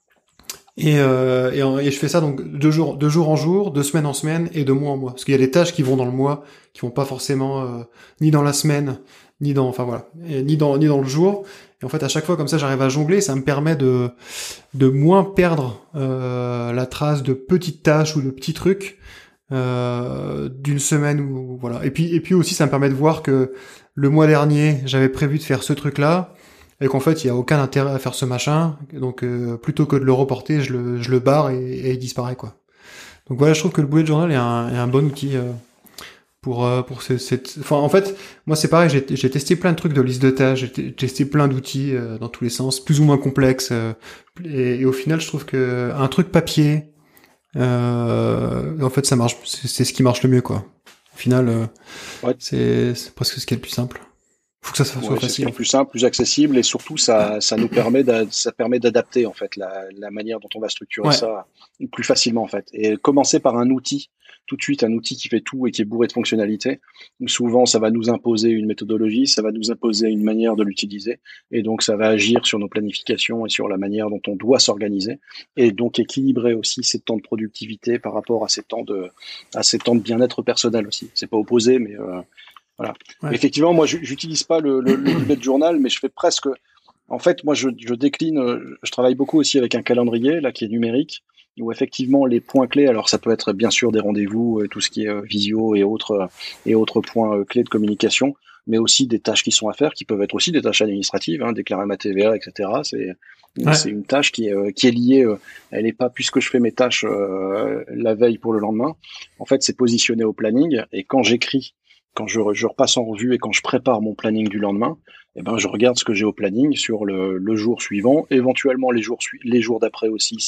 Et je fais ça donc de jour en jour, de semaine en semaine et de mois en mois. Parce qu'il y a des tâches qui vont dans le mois, qui vont pas forcément ni dans la semaine, ni dans, enfin voilà, ni dans le jour. Et en fait, à chaque fois comme ça, j'arrive à jongler. Ça me permet de moins perdre la trace de petites tâches ou de petits trucs d'une semaine ou voilà. Et puis aussi, ça me permet de voir que le mois dernier, j'avais prévu de faire ce truc-là et qu'en fait il y a aucun intérêt à faire ce machin, donc plutôt que de le reporter, je le barre et il disparaît quoi. Donc voilà, je trouve que le bullet journal est un bon outil pour enfin en fait moi c'est pareil, j'ai testé plein de trucs de liste de tâches, testé plein d'outils dans tous les sens, plus ou moins complexes, et au final je trouve que un truc papier en fait ça marche, c'est ce qui marche le mieux quoi. Au final ouais, c'est presque ce qui est le plus simple. Faut que ça soit ouais, c'est ce qui est facile en le plus fait. simple, plus accessible et surtout ça nous permet ça permet d'adapter en fait la manière dont on va structurer Ouais. ça plus facilement en fait. Et commencer par un outil, tout de suite un outil qui fait tout et qui est bourré de fonctionnalités. Souvent ça va nous imposer une méthodologie, ça va nous imposer une manière de l'utiliser et donc ça va agir sur nos planifications et sur la manière dont on doit s'organiser et donc équilibrer aussi ces temps de productivité par rapport à ces temps de bien-être personnel aussi. C'est pas opposé mais voilà. Ouais. Effectivement, moi, j'utilise pas le bullet journal, mais je fais presque. En fait, moi, je décline. Je travaille beaucoup aussi avec un calendrier là qui est numérique, où effectivement les points clés. Alors, ça peut être bien sûr des rendez-vous, tout ce qui est visio et autres points clés de communication, mais aussi des tâches qui sont à faire, qui peuvent être aussi des tâches administratives, hein, déclarer ma TVA, etc. Ouais. C'est une tâche qui est liée. Elle n'est pas puisque je fais mes tâches la veille pour le lendemain. En fait, c'est positionné au planning et quand j'écris quand je repasse en revue et quand je prépare mon planning du lendemain, eh ben, je regarde ce que j'ai au planning sur le jour suivant, éventuellement les jours d'après aussi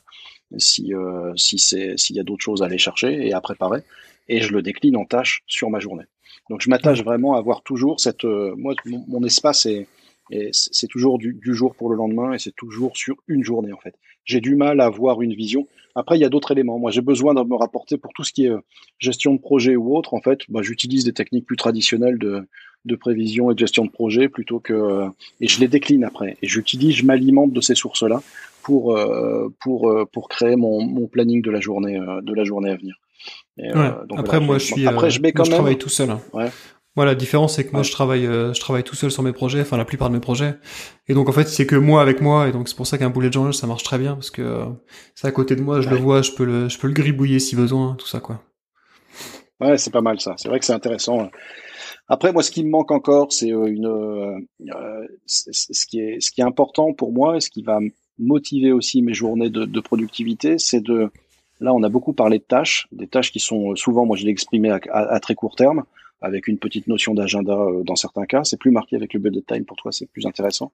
s'il y a d'autres choses à aller chercher et à préparer, et je le décline en tâches sur ma journée. Donc je Ouais. m'attache vraiment à avoir toujours moi mon espace c'est toujours du jour pour le lendemain et c'est toujours sur une journée en fait. J'ai du mal à avoir une vision. Après il y a d'autres éléments. Moi j'ai besoin de me rapporter pour tout ce qui est gestion de projet ou autre. En fait, bah, j'utilise des techniques plus traditionnelles de prévision et de gestion de projet plutôt que et je les décline après et je m'alimente de ces sources-là pour créer mon planning de la journée à venir. Et Ouais. donc Après, voilà. Après, je mets moi, quand je même. travaille tout seul, hein. Ouais, Moi, la différence, c'est que moi, ouais, je travaille tout seul sur mes projets, enfin, la plupart de mes projets. Et donc, en fait, c'est que moi avec moi. Et donc, c'est pour ça qu'un bullet journal, ça marche très bien, parce que c'est à côté de moi, je le ouais. vois, je peux le gribouiller si besoin, tout ça, quoi. Ouais, c'est pas mal ça. C'est vrai que c'est intéressant. Après, moi, ce qui me manque encore, c'est ce qui est important pour moi et ce qui va motiver aussi mes journées de productivité, c'est Là, on a beaucoup parlé de tâches, des tâches qui sont souvent, moi je l'ai exprimé à très court terme, avec une petite notion d'agenda dans certains cas. C'est plus marqué avec le bullet time pour toi, c'est plus intéressant.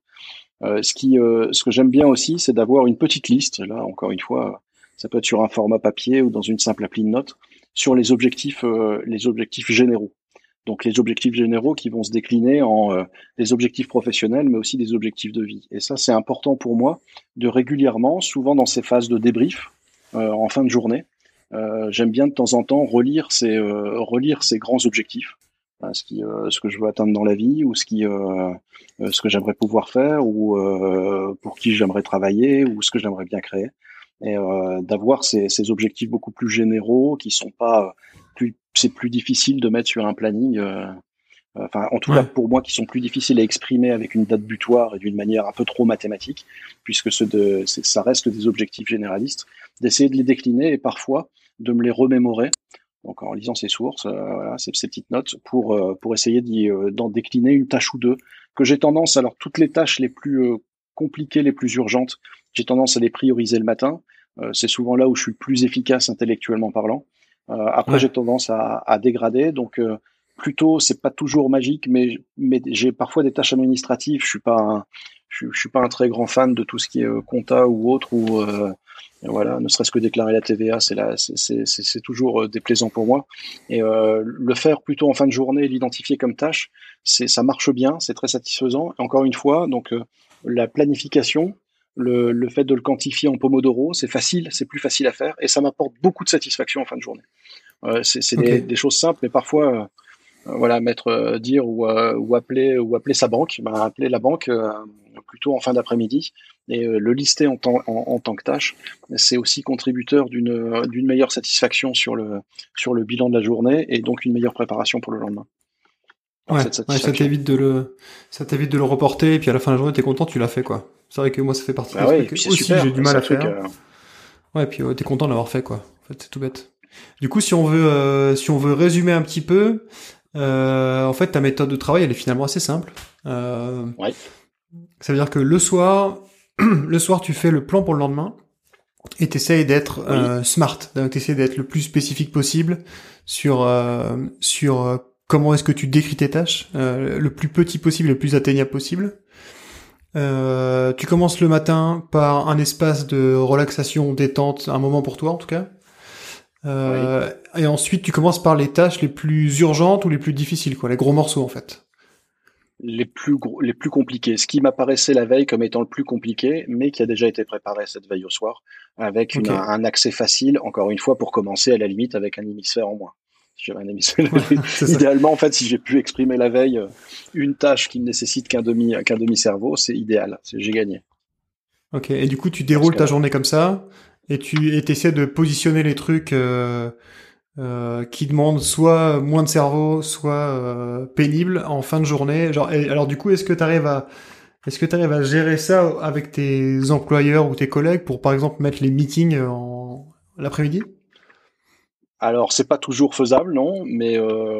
Ce que j'aime bien aussi, c'est d'avoir une petite liste. Là, encore une fois, ça peut être sur un format papier ou dans une simple appli de notes, sur les objectifs généraux. Donc les objectifs généraux qui vont se décliner en des objectifs professionnels, mais aussi des objectifs de vie. Et ça, c'est important pour moi de régulièrement, souvent dans ces phases de débrief en fin de journée, j'aime bien de temps en temps relire ces grands objectifs, ce que je veux atteindre dans la vie ou ce que j'aimerais pouvoir faire ou pour qui j'aimerais travailler ou ce que j'aimerais bien créer. Et d'avoir ces objectifs beaucoup plus généraux qui sont pas c'est plus difficile de mettre sur un planning. Enfin, en tout cas pour moi, qui sont plus difficiles à exprimer avec une date butoir et d'une manière un peu trop mathématique, puisque ça reste des objectifs généralistes, d'essayer de les décliner et parfois de me les remémorer, donc en lisant ces sources, voilà, ces petites notes, pour essayer d'en décliner une tâche ou deux, que j'ai tendance, alors toutes les tâches les plus compliquées, les plus urgentes, j'ai tendance à les prioriser le matin, c'est souvent là où je suis le plus efficace intellectuellement parlant. Après, j'ai tendance à dégrader, donc plutôt, c'est pas toujours magique, mais j'ai parfois des tâches administratives. Je suis pas un très grand fan de tout ce qui est compta ou autre, ou voilà, ne serait-ce que déclarer la TVA, c'est toujours déplaisant pour moi. Et le faire plutôt en fin de journée, l'identifier comme tâche, ça marche bien, c'est très satisfaisant. Et encore une fois, donc la planification, le fait de le quantifier en pomodoro, c'est facile, c'est plus facile à faire, et ça m'apporte beaucoup de satisfaction en fin de journée. C'est des choses simples, mais parfois voilà, dire ou appeler sa banque, appeler la banque plutôt en fin d'après-midi et le lister en tant que tâche, c'est aussi contributeur d'une meilleure satisfaction sur le bilan de la journée et donc une meilleure préparation pour le lendemain. Ça t'évite de le reporter et puis à la fin de la journée t'es content, tu l'as fait quoi. C'est vrai que moi ça fait partie des trucs aussi super, j'ai du mal à faire. Ouais, puis t'es content d'avoir fait quoi. En fait, c'est tout bête. Du coup, si on veut résumer un petit peu, en fait, ta méthode de travail, elle est finalement assez simple. Ça veut dire que le soir, tu fais le plan pour le lendemain et t'essayes d'être smart. Donc, t'essayes d'être le plus spécifique possible sur comment est-ce que tu décris tes tâches, le plus petit possible, le plus atteignable possible. Tu commences le matin par un espace de relaxation, détente, un moment pour toi en tout cas. Et ensuite, tu commences par les tâches les plus urgentes ou les plus difficiles, quoi, les gros morceaux en fait. Les plus compliqués. Ce qui m'apparaissait la veille comme étant le plus compliqué, mais qui a déjà été préparé cette veille au soir, avec un accès facile, encore une fois, pour commencer à la limite avec un hémisphère en moins. Si j'avais un hémisphère, idéalement, en fait, si j'ai pu exprimer la veille une tâche qui ne nécessite qu'un demi cerveau, c'est idéal. J'ai gagné. Ok. Et du coup, tu déroules ta journée comme ça. Et tu essaies de positionner les trucs qui demandent soit moins de cerveau, soit pénibles en fin de journée. Genre, alors du coup, est-ce que tu arrives à gérer ça avec tes employeurs ou tes collègues pour, par exemple, mettre les meetings l'après-midi? Alors, c'est pas toujours faisable, non, mais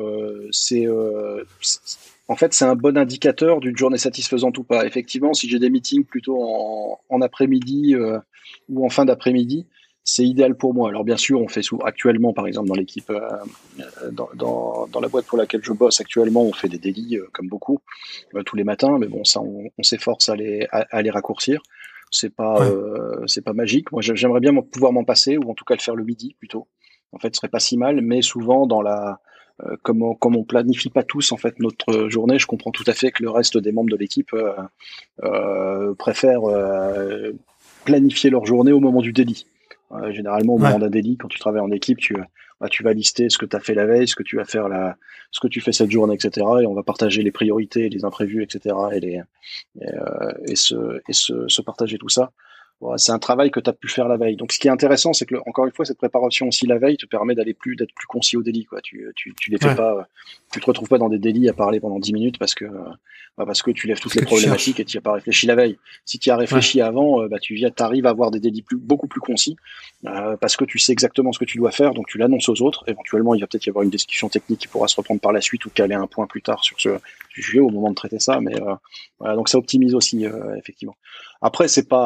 en fait, c'est un bon indicateur d'une journée satisfaisante ou pas. Effectivement, si j'ai des meetings plutôt en après-midi ou en fin d'après-midi, c'est idéal pour moi. Alors, bien sûr, on fait actuellement, par exemple, dans l'équipe, dans la boîte pour laquelle je bosse actuellement, on fait des délits comme beaucoup tous les matins, mais bon, ça, on s'efforce à les raccourcir. C'est pas magique. Moi, j'aimerais bien pouvoir m'en passer, ou en tout cas le faire le midi plutôt. En fait, ce serait pas si mal, mais souvent comme on planifie pas tous en fait notre journée, je comprends tout à fait que le reste des membres de l'équipe préfèrent planifier leur journée au moment du délit. Généralement, au moment d'un délit, quand tu travailles en équipe, tu vas lister ce que tu as fait la veille, ce que tu vas faire ce que tu fais cette journée, etc. Et on va partager les priorités, les imprévus, etc. Et se partager tout ça. Bon, c'est un travail que tu as pu faire la veille. Donc, ce qui est intéressant, c'est que, encore une fois, cette préparation aussi la veille te permet d'être plus concis au délit, quoi. Tu les fais pas, tu te retrouves pas dans des délits à parler pendant 10 minutes parce que tu lèves toutes les problématiques et tu n'y as pas réfléchi la veille. Si tu y as réfléchi avant, t'arrives à avoir des délits beaucoup plus concis, parce que tu sais exactement ce que tu dois faire, donc tu l'annonces aux autres. Éventuellement, il va peut-être y avoir une discussion technique qui pourra se reprendre par la suite ou caler un point plus tard sur ce sujet au moment de traiter ça, mais voilà, donc ça optimise aussi, effectivement. Après, c'est pas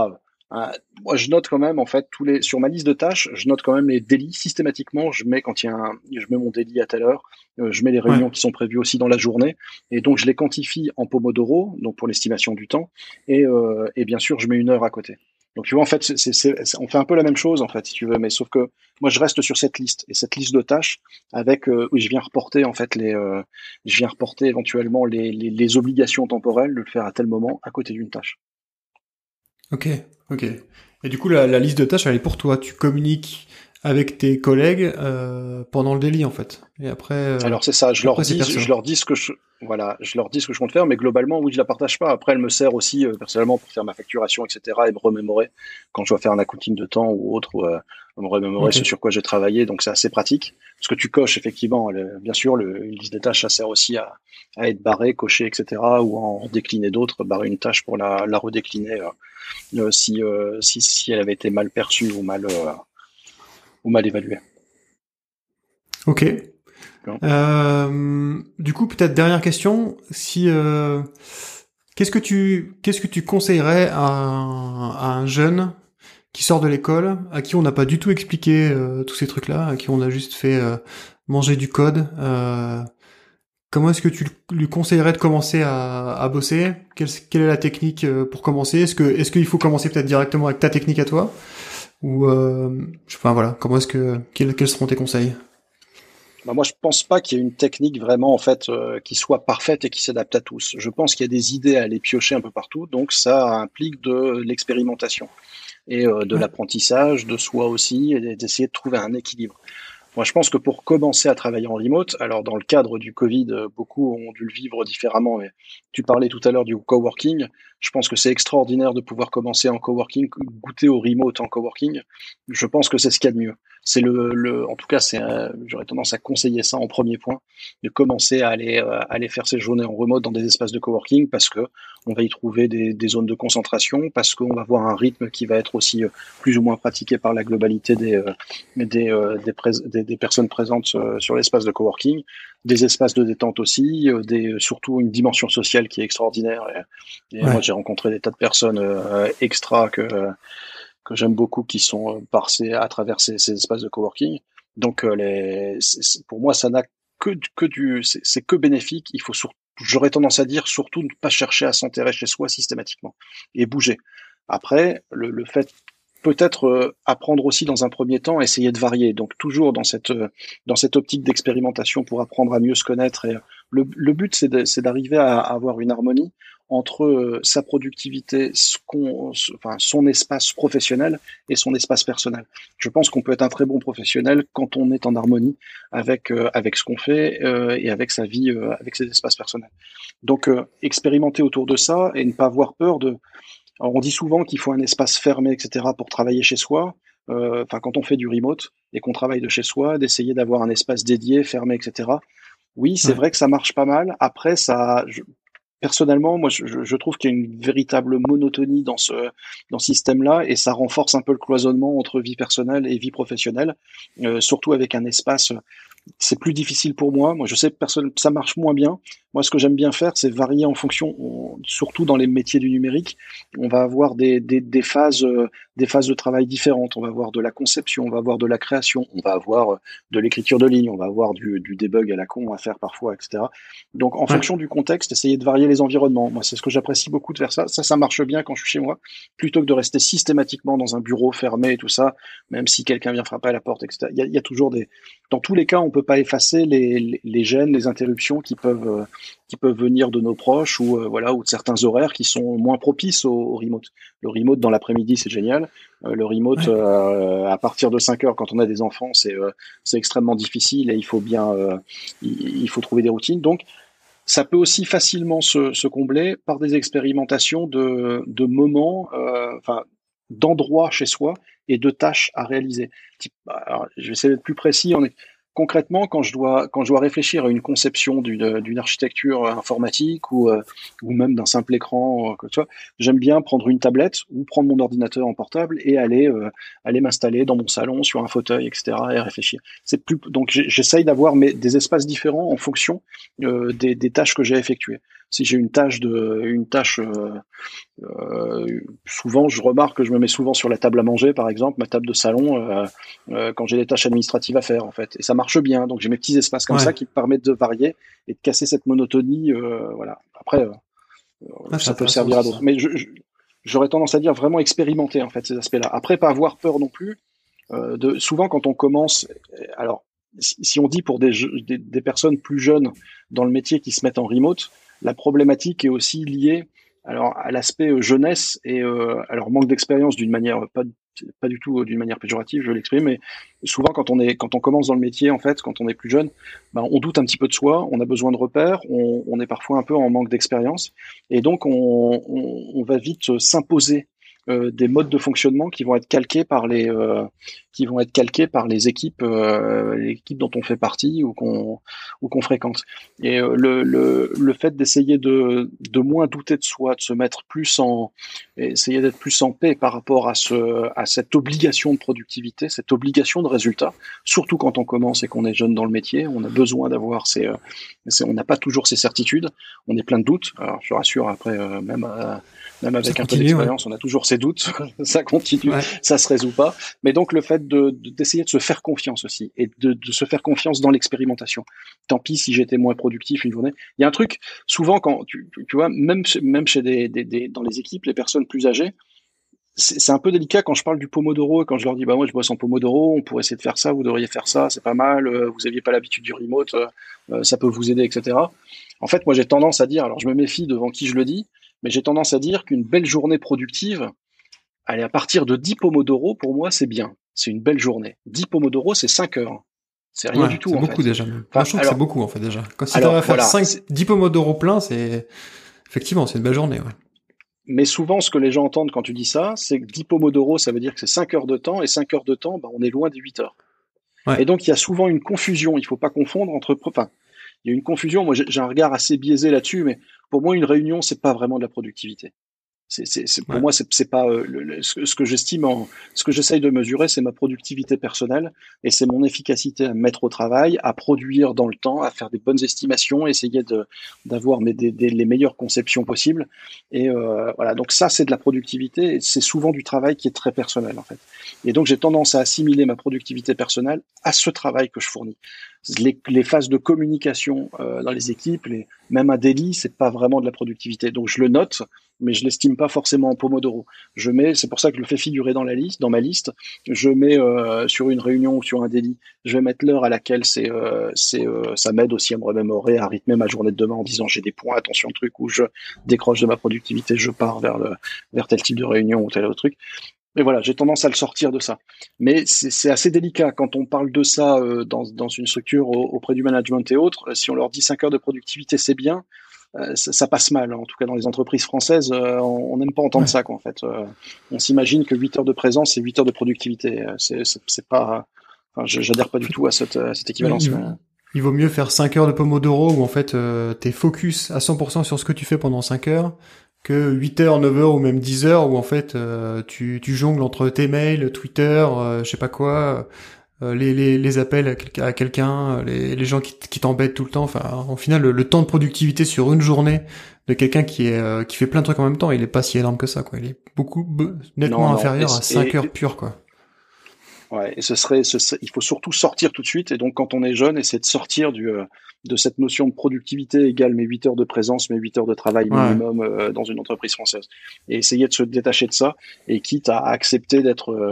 Euh, Moi, je note quand même, en fait, sur ma liste de tâches, je note quand même les délits systématiquement. Je mets je mets mon délit à telle heure. Je mets les Ouais. réunions qui sont prévues aussi dans la journée. Et donc, je les quantifie en Pomodoro, donc pour l'estimation du temps. Et bien sûr, je mets une heure à côté. Donc, tu vois, en fait, on fait un peu la même chose, en fait, si tu veux. Mais sauf que moi, je reste sur cette liste. Et cette liste de tâches avec, où je viens reporter, en fait, je viens reporter éventuellement les obligations temporelles de le faire à tel moment à côté d'une tâche. Ok, ok. Et du coup, la liste de tâches, elle est pour toi. Tu communiques avec tes collègues pendant le daily, en fait. Et Alors c'est ça, après c'est perso. je leur dis ce que voilà, je leur dis ce que je compte faire, mais globalement, oui, je la partage pas. Après, elle me sert aussi personnellement pour faire ma facturation, etc., et me remémorer quand je dois faire un accounting de temps ou autre, me remémorer Ok. ce sur quoi j'ai travaillé. Donc c'est assez pratique parce que tu coches effectivement, bien sûr, une liste des tâches, ça sert aussi à être barré, coché, etc., ou en décliner d'autres, barrer une tâche pour la redécliner si elle avait été mal perçue ou mal évaluée. Ok. Du coup, peut-être dernière question. Si qu'est-ce que tu conseillerais à un jeune qui sort de l'école, à qui on n'a pas du tout expliqué tous ces trucs-là, à qui on a juste fait manger du code. Comment est-ce que tu lui conseillerais de commencer à bosser? Quelle est la technique pour commencer? Est-ce qu'il faut commencer peut-être directement avec ta technique à toi? Ou je sais pas, voilà. Comment est-ce que quels seront tes conseils? Bah, moi, je pense pas qu'il y ait une technique vraiment en fait qui soit parfaite et qui s'adapte à tous. Je pense qu'il y a des idées à aller piocher un peu partout, donc ça implique de l'expérimentation et de Ouais. l'apprentissage de soi aussi et d'essayer de trouver un équilibre. Moi, je pense que pour commencer à travailler en remote, alors dans le cadre du Covid, beaucoup ont dû le vivre différemment. Mais tu parlais tout à l'heure du coworking. Je pense que c'est extraordinaire de pouvoir commencer en coworking, goûter au remote en coworking. Je pense que c'est ce qu'il y a de mieux. C'est en tout cas, j'aurais tendance à conseiller ça en premier point, de commencer à aller faire ses journées en remote dans des espaces de coworking parce que on va y trouver des zones de concentration, parce qu'on va avoir un rythme qui va être aussi plus ou moins pratiqué par la globalité des personnes présentes sur l'espace de coworking, des espaces de détente aussi, surtout une dimension sociale qui est extraordinaire. Et moi, Ouais. j'ai rencontré des tas de personnes extra que j'aime beaucoup qui sont passées à travers ces espaces de coworking. Donc, pour moi, ça n'a c'est que bénéfique. Il faut surtout, j'aurais tendance à dire, surtout ne pas chercher à s'enterrer chez soi systématiquement et bouger. Après, le fait peut-être apprendre aussi dans un premier temps, essayer de varier. Donc toujours dans cette optique d'expérimentation pour apprendre à mieux se connaître. Et le but, c'est d'arriver à avoir une harmonie entre sa productivité, enfin, son espace professionnel et son espace personnel. Je pense qu'on peut être un très bon professionnel quand on est en harmonie avec ce qu'on fait et avec sa vie, avec ses espaces personnels. Donc expérimenter autour de ça et ne pas avoir peur de alors, on dit souvent qu'il faut un espace fermé, etc., pour travailler chez soi. Enfin, quand on fait du remote et qu'on travaille de chez soi, d'essayer d'avoir un espace dédié, fermé, etc. Oui, c'est Ouais. vrai que ça marche pas mal. Après, personnellement, moi, je trouve qu'il y a une véritable monotonie dans ce système-là et ça renforce un peu le cloisonnement entre vie personnelle et vie professionnelle, surtout avec un espace c'est plus difficile pour moi. Moi, je sais que personne, ça marche moins bien. Moi, ce que j'aime bien faire, c'est varier en fonction, surtout dans les métiers du numérique. On va avoir des phases de travail différentes. On va avoir de la conception, on va avoir de la création, on va avoir de l'écriture de ligne, on va avoir du debug à la con à faire parfois, etc. Donc, en Ouais. fonction du contexte, essayer de varier les environnements. Moi, c'est ce que j'apprécie beaucoup de faire ça. Ça marche bien quand je suis chez moi, plutôt que de rester systématiquement dans un bureau fermé et tout ça, même si quelqu'un vient frapper à la porte, etc. Il y a toujours dans tous les cas, on peut pas effacer les gênes, les interruptions qui peuvent venir de nos proches ou voilà ou de certains horaires qui sont moins propices au remote. Le remote dans l'après-midi, c'est génial. Le remote Ouais. à partir de 5 heures, quand on a des enfants, c'est extrêmement difficile et il faut trouver des routines. Donc, ça peut aussi facilement se combler par des expérimentations de moments, enfin, d'endroits chez soi et de tâches à réaliser. Alors, je vais essayer d'être plus précis. concrètement, quand je dois réfléchir à une conception d'une architecture informatique ou même d'un simple écran, que tu vois, j'aime bien prendre une tablette ou prendre mon ordinateur en portable et aller m'installer dans mon salon sur un fauteuil, etc. et réfléchir. Donc j'essaye d'avoir des espaces différents en fonction des tâches que j'ai effectuées. Si j'ai une tâche souvent, je remarque que je me mets souvent sur la table à manger, par exemple, ma table de salon, quand j'ai des tâches administratives à faire, en fait. Et ça marche bien. Donc, j'ai mes petits espaces comme ça qui me permettent de varier et de casser cette monotonie. Voilà. Après, ça peut servir à d'autres. Mais j'aurais tendance à dire vraiment expérimenter, en fait, ces aspects-là. Après, pas avoir peur non plus. Souvent, quand on commence, alors, si on dit pour des personnes plus jeunes dans le métier qui se mettent en remote, la problématique est aussi liée alors à l'aspect jeunesse et à leur manque d'expérience d'une manière pas du tout d'une manière péjorative, je l'exprime, mais souvent quand on commence dans le métier en fait, quand on est plus jeune, ben, on doute un petit peu de soi, on a besoin de repères, on est parfois un peu en manque d'expérience et donc on va vite s'imposer des modes de fonctionnement qui vont être calqués par les équipes dont on fait partie ou qu'on fréquente. Et le fait d'essayer de moins douter de soi, de se mettre essayer d'être plus en paix par rapport à cette obligation de productivité, cette obligation de résultat, surtout quand on commence et qu'on est jeune dans le métier, on a besoin d'avoir on n'a pas toujours ces certitudes, on est plein de doutes. Alors je rassure après même avec un peu d'expérience, on a toujours ces doutes, ça continue, ça se résout pas. Mais donc le fait d'essayer de se faire confiance aussi et de se faire confiance dans l'expérimentation. Tant pis si j'étais moins productif une journée. Il y a un truc souvent quand tu vois même chez dans les équipes les personnes plus âgées, c'est un peu délicat quand je parle du Pomodoro et quand je leur dis bah moi je bosse en Pomodoro, on pourrait essayer de faire ça, vous devriez faire ça, c'est pas mal, vous aviez pas l'habitude du remote, ça peut vous aider, etc. En fait, moi j'ai tendance à dire, alors je me méfie devant qui je le dis, mais j'ai tendance à dire qu'une belle journée productive, allez, à partir de 10 Pomodoro, pour moi, c'est bien. C'est une belle journée. 10 Pomodoro, c'est 5 heures. C'est rien du tout, c'est en beaucoup fait. déjà. Moi, je trouve que c'est beaucoup, en fait, déjà. Si t'arrives à faire voilà, 10 Pomodoro plein, effectivement, c'est une belle journée, ouais. Mais souvent, ce que les gens entendent quand tu dis ça, c'est que 10 Pomodoro, ça veut dire que c'est 5 heures de temps, et 5 heures de temps, bah, on est loin des 8 heures. Ouais. Et donc, il y a souvent une confusion. Il faut pas confondre il y a une confusion. Moi, j'ai un regard assez biaisé là-dessus, mais pour moi, une réunion, c'est pas vraiment de la productivité. Pour moi, c'est pas ce que ce que j'essaye de mesurer, c'est ma productivité personnelle et c'est mon efficacité à me mettre au travail, à produire dans le temps, à faire des bonnes estimations, essayer d'avoir les meilleures conceptions possibles. Et voilà, donc ça, c'est de la productivité. Et c'est souvent du travail qui est très personnel en fait. Et donc j'ai tendance à assimiler ma productivité personnelle à ce travail que je fournis. Les phases de communication dans les équipes, même un daily, c'est pas vraiment de la productivité. Donc je le note, mais je l'estime pas forcément en Pomodoro. C'est pour ça que je le fais figurer dans ma liste. Je mets sur une réunion ou sur un daily, je vais mettre l'heure à laquelle ça m'aide aussi à me remémorer, à rythmer ma journée de demain en disant j'ai des points, attention, truc où je décroche de ma productivité, je pars vers tel type de réunion ou tel autre truc. Et voilà, j'ai tendance à le sortir de ça. Mais c'est assez délicat quand on parle de ça dans une structure auprès du management et autres. Si on leur dit 5 heures de productivité, c'est bien, ça passe mal. En tout cas, dans les entreprises françaises, on n'aime pas entendre ça, quoi, en fait. On s'imagine que 8 heures de présence, c'est 8 heures de productivité. C'est pas... Enfin, j'adhère pas du tout à cette équivalence. Il vaut mieux faire 5 heures de Pomodoro où, en fait, t'es focus à 100% sur ce que tu fais pendant 5 heures que 8 heures, 9 heures ou même 10 heures où en fait tu jongles entre tes mails, Twitter, je sais pas quoi, les appels à quelqu'un, les gens qui t'embêtent tout le temps. Enfin, au final, le temps de productivité sur une journée de quelqu'un qui fait plein de trucs en même temps, il est pas si énorme que ça, quoi. Il est nettement inférieur à 5 heures pures, quoi. Ouais, et il faut surtout sortir tout de suite. Et donc, quand on est jeune, essayer de sortir de cette notion de productivité égale mes 8 heures de présence, mes 8 heures de travail minimum dans une entreprise française. Et essayer de se détacher de ça, et quitte à accepter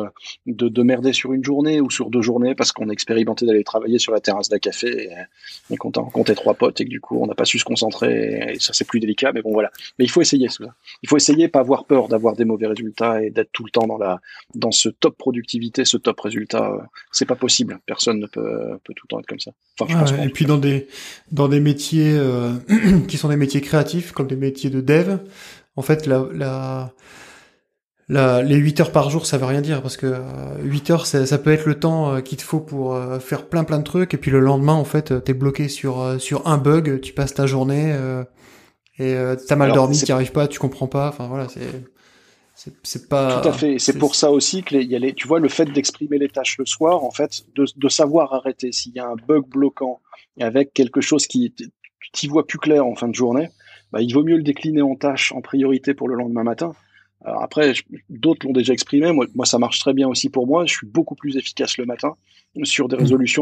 de merder sur une journée ou sur 2 journées parce qu'on a expérimenté d'aller travailler sur la terrasse d'un café et qu'on t'a rencontré 3 potes et que du coup, on n'a pas su se concentrer. Et ça, c'est plus délicat, mais bon, voilà. Mais il faut essayer ça. Il faut essayer, pas avoir peur d'avoir des mauvais résultats et d'être tout le temps dans ce top productivité, ce top résultat. C'est pas possible. Personne ne peut tout le temps être comme ça. Enfin, je pense pas, et puis dans des métiers qui sont des métiers créatifs comme des métiers de dev, en fait les 8 heures par jour, ça veut rien dire parce que 8 heures, ça peut être le temps qu'il te faut pour faire plein de trucs, et puis le lendemain, en fait, t'es bloqué sur un bug, tu passes ta journée et t'as mal dormi, t'y arrives pas, tu comprends pas. Enfin voilà, c'est pas. Tout à fait. Et c'est pour ça aussi que tu vois, le fait d'exprimer les tâches le soir, en fait, de savoir arrêter s'il y a un bug bloquant avec quelque chose qui tu t'y vois plus clair en fin de journée, bah, il vaut mieux le décliner en tâches en priorité pour le lendemain matin. Alors après, d'autres l'ont déjà exprimé. Moi, ça marche très bien aussi pour moi. Je suis beaucoup plus efficace le matin sur des résolutions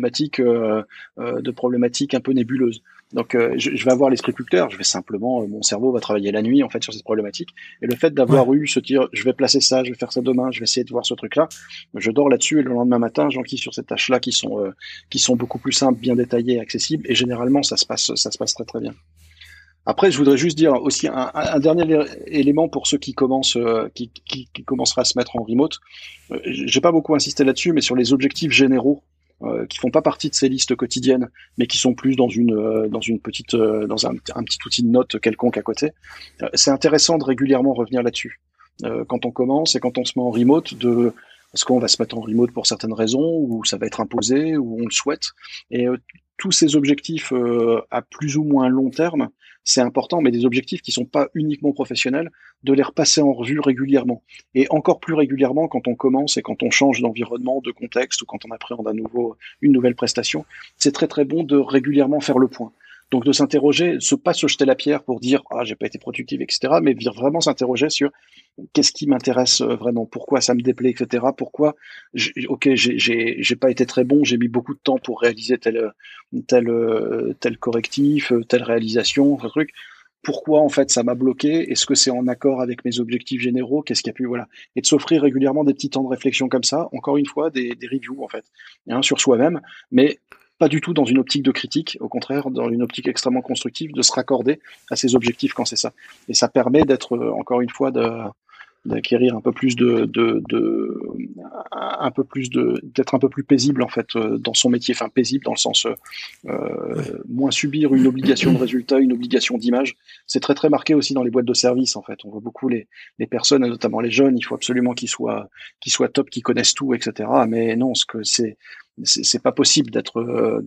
de problématiques un peu nébuleuses. Donc, je vais avoir l'esprit plus clair. Je vais simplement, mon cerveau va travailler la nuit en fait sur cette problématique. Et le fait d'avoir eu se dire, je vais placer ça, je vais faire ça demain, je vais essayer de voir ce truc-là. Je dors là-dessus et le lendemain matin, j'enquille sur ces tâches-là qui sont beaucoup plus simples, bien détaillées, accessibles. Et généralement, ça se passe très très bien. Après, je voudrais juste dire aussi un dernier élément pour ceux qui commencent, qui commenceraient à se mettre en remote. J'ai pas beaucoup insisté là-dessus, mais sur les objectifs généraux qui font pas partie de ces listes quotidiennes, mais qui sont plus dans une petite, dans un petit outil de notes quelconque à côté. C'est intéressant de régulièrement revenir là-dessus quand on commence et quand on se met en remote, parce qu'on va se mettre en remote pour certaines raisons, ou ça va être imposé, ou on le souhaite. Et tous ces objectifs à plus ou moins long terme, c'est important, mais des objectifs qui sont pas uniquement professionnels, de les repasser en revue régulièrement. Et encore plus régulièrement quand on commence et quand on change d'environnement, de contexte, ou quand on appréhende une nouvelle prestation. C'est très très bon de régulièrement faire le point. Donc de s'interroger, pas se jeter la pierre pour dire ah j'ai pas été productif, etc. Mais vraiment s'interroger sur qu'est-ce qui m'intéresse vraiment, pourquoi ça me déplaît, etc. Pourquoi j'ai pas été très bon, j'ai mis beaucoup de temps pour réaliser tel correctif, telle réalisation, ce truc. Pourquoi en fait ça m'a bloqué? Est-ce que c'est en accord avec mes objectifs généraux? Qu'est-ce qu'il y a pu, voilà, et de s'offrir régulièrement des petits temps de réflexion comme ça. Encore une fois, des reviews en fait, sur soi-même, mais pas du tout dans une optique de critique, au contraire, dans une optique extrêmement constructive, de se raccorder à ses objectifs quand c'est ça. Et ça permet d'être, encore une fois, d'acquérir un peu plus d'être un peu plus paisible en fait dans son métier, enfin paisible dans le sens moins subir une obligation de résultat, une obligation d'image. C'est très très marqué aussi dans les boîtes de service en fait. On voit beaucoup les personnes, notamment les jeunes, il faut absolument qu'ils soient top, qu'ils connaissent tout, etc. Mais non, c'est pas possible d'être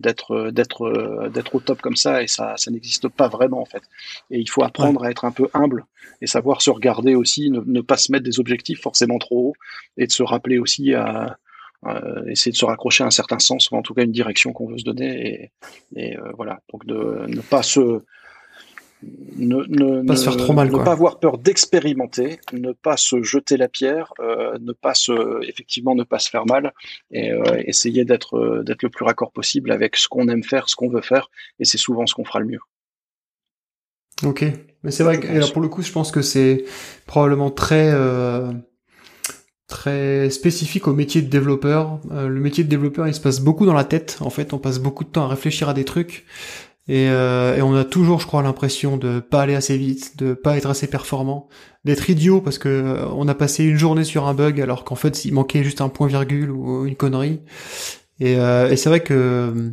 au top comme ça, et ça n'existe pas vraiment en fait. Et il faut apprendre à être un peu humble et savoir se regarder aussi, ne pas se mettre des objectifs forcément trop hauts, et de se rappeler aussi à essayer de se raccrocher à un certain sens, ou en tout cas une direction qu'on veut se donner, et voilà. Donc de ne pas se pas se faire trop mal, ne pas avoir peur d'expérimenter, ne pas se jeter la pierre, effectivement ne pas se faire mal, et essayer d'être le plus raccord possible avec ce qu'on aime faire, ce qu'on veut faire, et c'est souvent ce qu'on fera le mieux. Ok, mais c'est vrai que alors pour le coup, je pense que c'est probablement très spécifique au métier de développeur. Le métier de développeur, il se passe beaucoup dans la tête. En fait, on passe beaucoup de temps à réfléchir à des trucs. Et on a toujours, je crois, l'impression de pas aller assez vite, de pas être assez performant, d'être idiot parce que on a passé une journée sur un bug alors qu'en fait il manquait juste un point virgule ou une connerie. Et c'est vrai que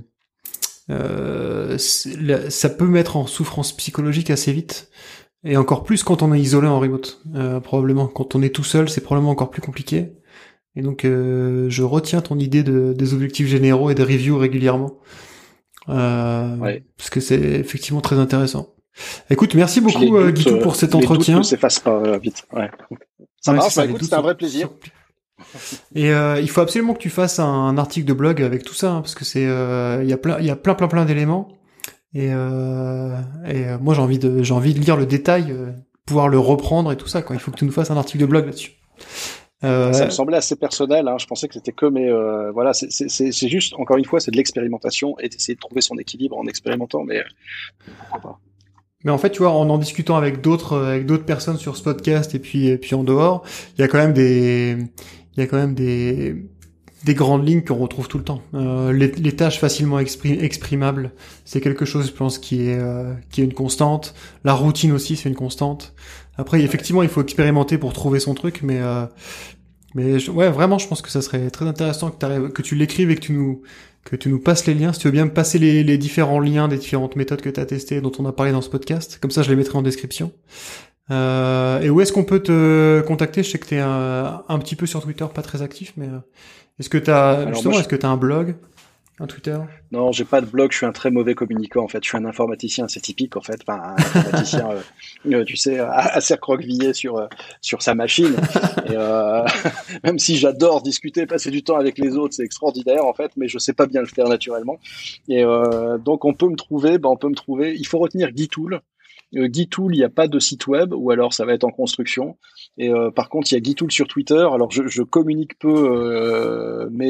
ça peut mettre en souffrance psychologique assez vite. Et encore plus quand on est isolé en remote. Probablement quand on est tout seul, c'est probablement encore plus compliqué. Et donc je retiens ton idée des objectifs généraux et des reviews régulièrement. Parce que c'est effectivement très intéressant. Écoute, merci beaucoup Guitou pour cet entretien. Les doutes ne s'effacent pas vite. Ouais. Ça marche, écoute, c'était un vrai plaisir. Et il faut absolument que tu fasses un article de blog avec tout ça, hein, parce que c'est il y a plein d'éléments. Et moi j'ai envie de lire le détail, pouvoir le reprendre et tout ça, quoi. Il faut que tu nous fasses un article de blog là-dessus. Ça me semblait assez personnel, hein. Je pensais que c'était que, mais voilà, c'est juste, encore une fois, c'est de l'expérimentation et d'essayer de trouver son équilibre en expérimentant, mais pourquoi pas. Mais en fait, tu vois, en discutant avec d'autres personnes sur ce podcast et puis en dehors, il y a quand même des grandes lignes qu'on retrouve tout le temps. Les tâches facilement exprimables, c'est quelque chose, je pense, qui est une constante. La routine aussi, c'est une constante. Après, effectivement, il faut expérimenter pour trouver son truc, mais ouais, vraiment, je pense que ça serait très intéressant que tu l'écrives et que tu nous passes les liens. Si tu veux bien me passer les différents liens des différentes méthodes que tu as testées, dont on a parlé dans ce podcast, comme ça, je les mettrai en description. Et où est-ce qu'on peut te contacter? Je sais que t'es un petit peu sur Twitter, pas très actif, mais est-ce que Alors moi, est-ce que t'as un blog, un Twitter? non, j'ai pas de blog, je suis un très mauvais communicant en fait. Je suis un informaticien, c'est typique en fait. Enfin, un informaticien, tu sais, assez recroquevillé sur sa machine. Et même si j'adore discuter, passer du temps avec les autres, c'est extraordinaire en fait, mais je sais pas bien le faire naturellement. Et donc on peut me trouver, on peut me trouver. Il faut retenir Gitool. Gitool, il n'y a pas de site web, ou alors ça va être en construction. Et par contre, il y a Gitool sur Twitter. Alors je communique peu, mais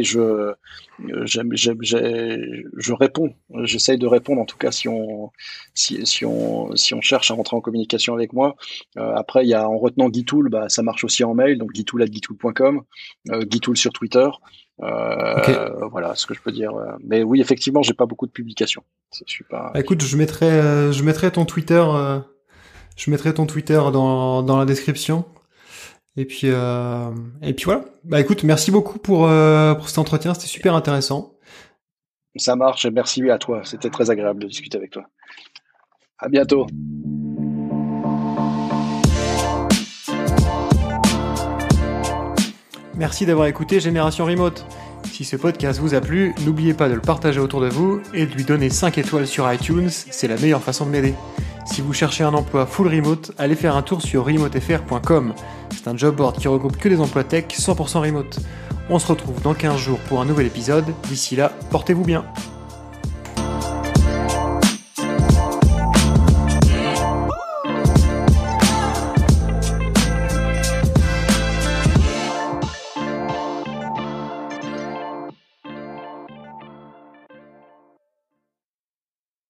je réponds. J'essaye de répondre en tout cas si on cherche à rentrer en communication avec moi. Après, il y a en retenant Gitool, ça marche aussi en mail, donc gitool@gitool.com, Gitool sur Twitter. Ok. Voilà ce que je peux dire. Mais oui, effectivement, j'ai pas beaucoup de publications. Je suis pas. Bah, écoute, je mettrai ton Twitter, dans la description. Et puis voilà. Bah écoute, merci beaucoup pour cet entretien, c'était super intéressant. Ça marche. Merci à toi. C'était très agréable de discuter avec toi. À bientôt. Merci d'avoir écouté Génération Remote. Si ce podcast vous a plu, n'oubliez pas de le partager autour de vous et de lui donner 5 étoiles sur iTunes, c'est la meilleure façon de m'aider. Si vous cherchez un emploi full remote, allez faire un tour sur remotefr.com. C'est un job board qui regroupe que des emplois tech 100% remote. On se retrouve dans 15 jours pour un nouvel épisode. D'ici là, portez-vous bien.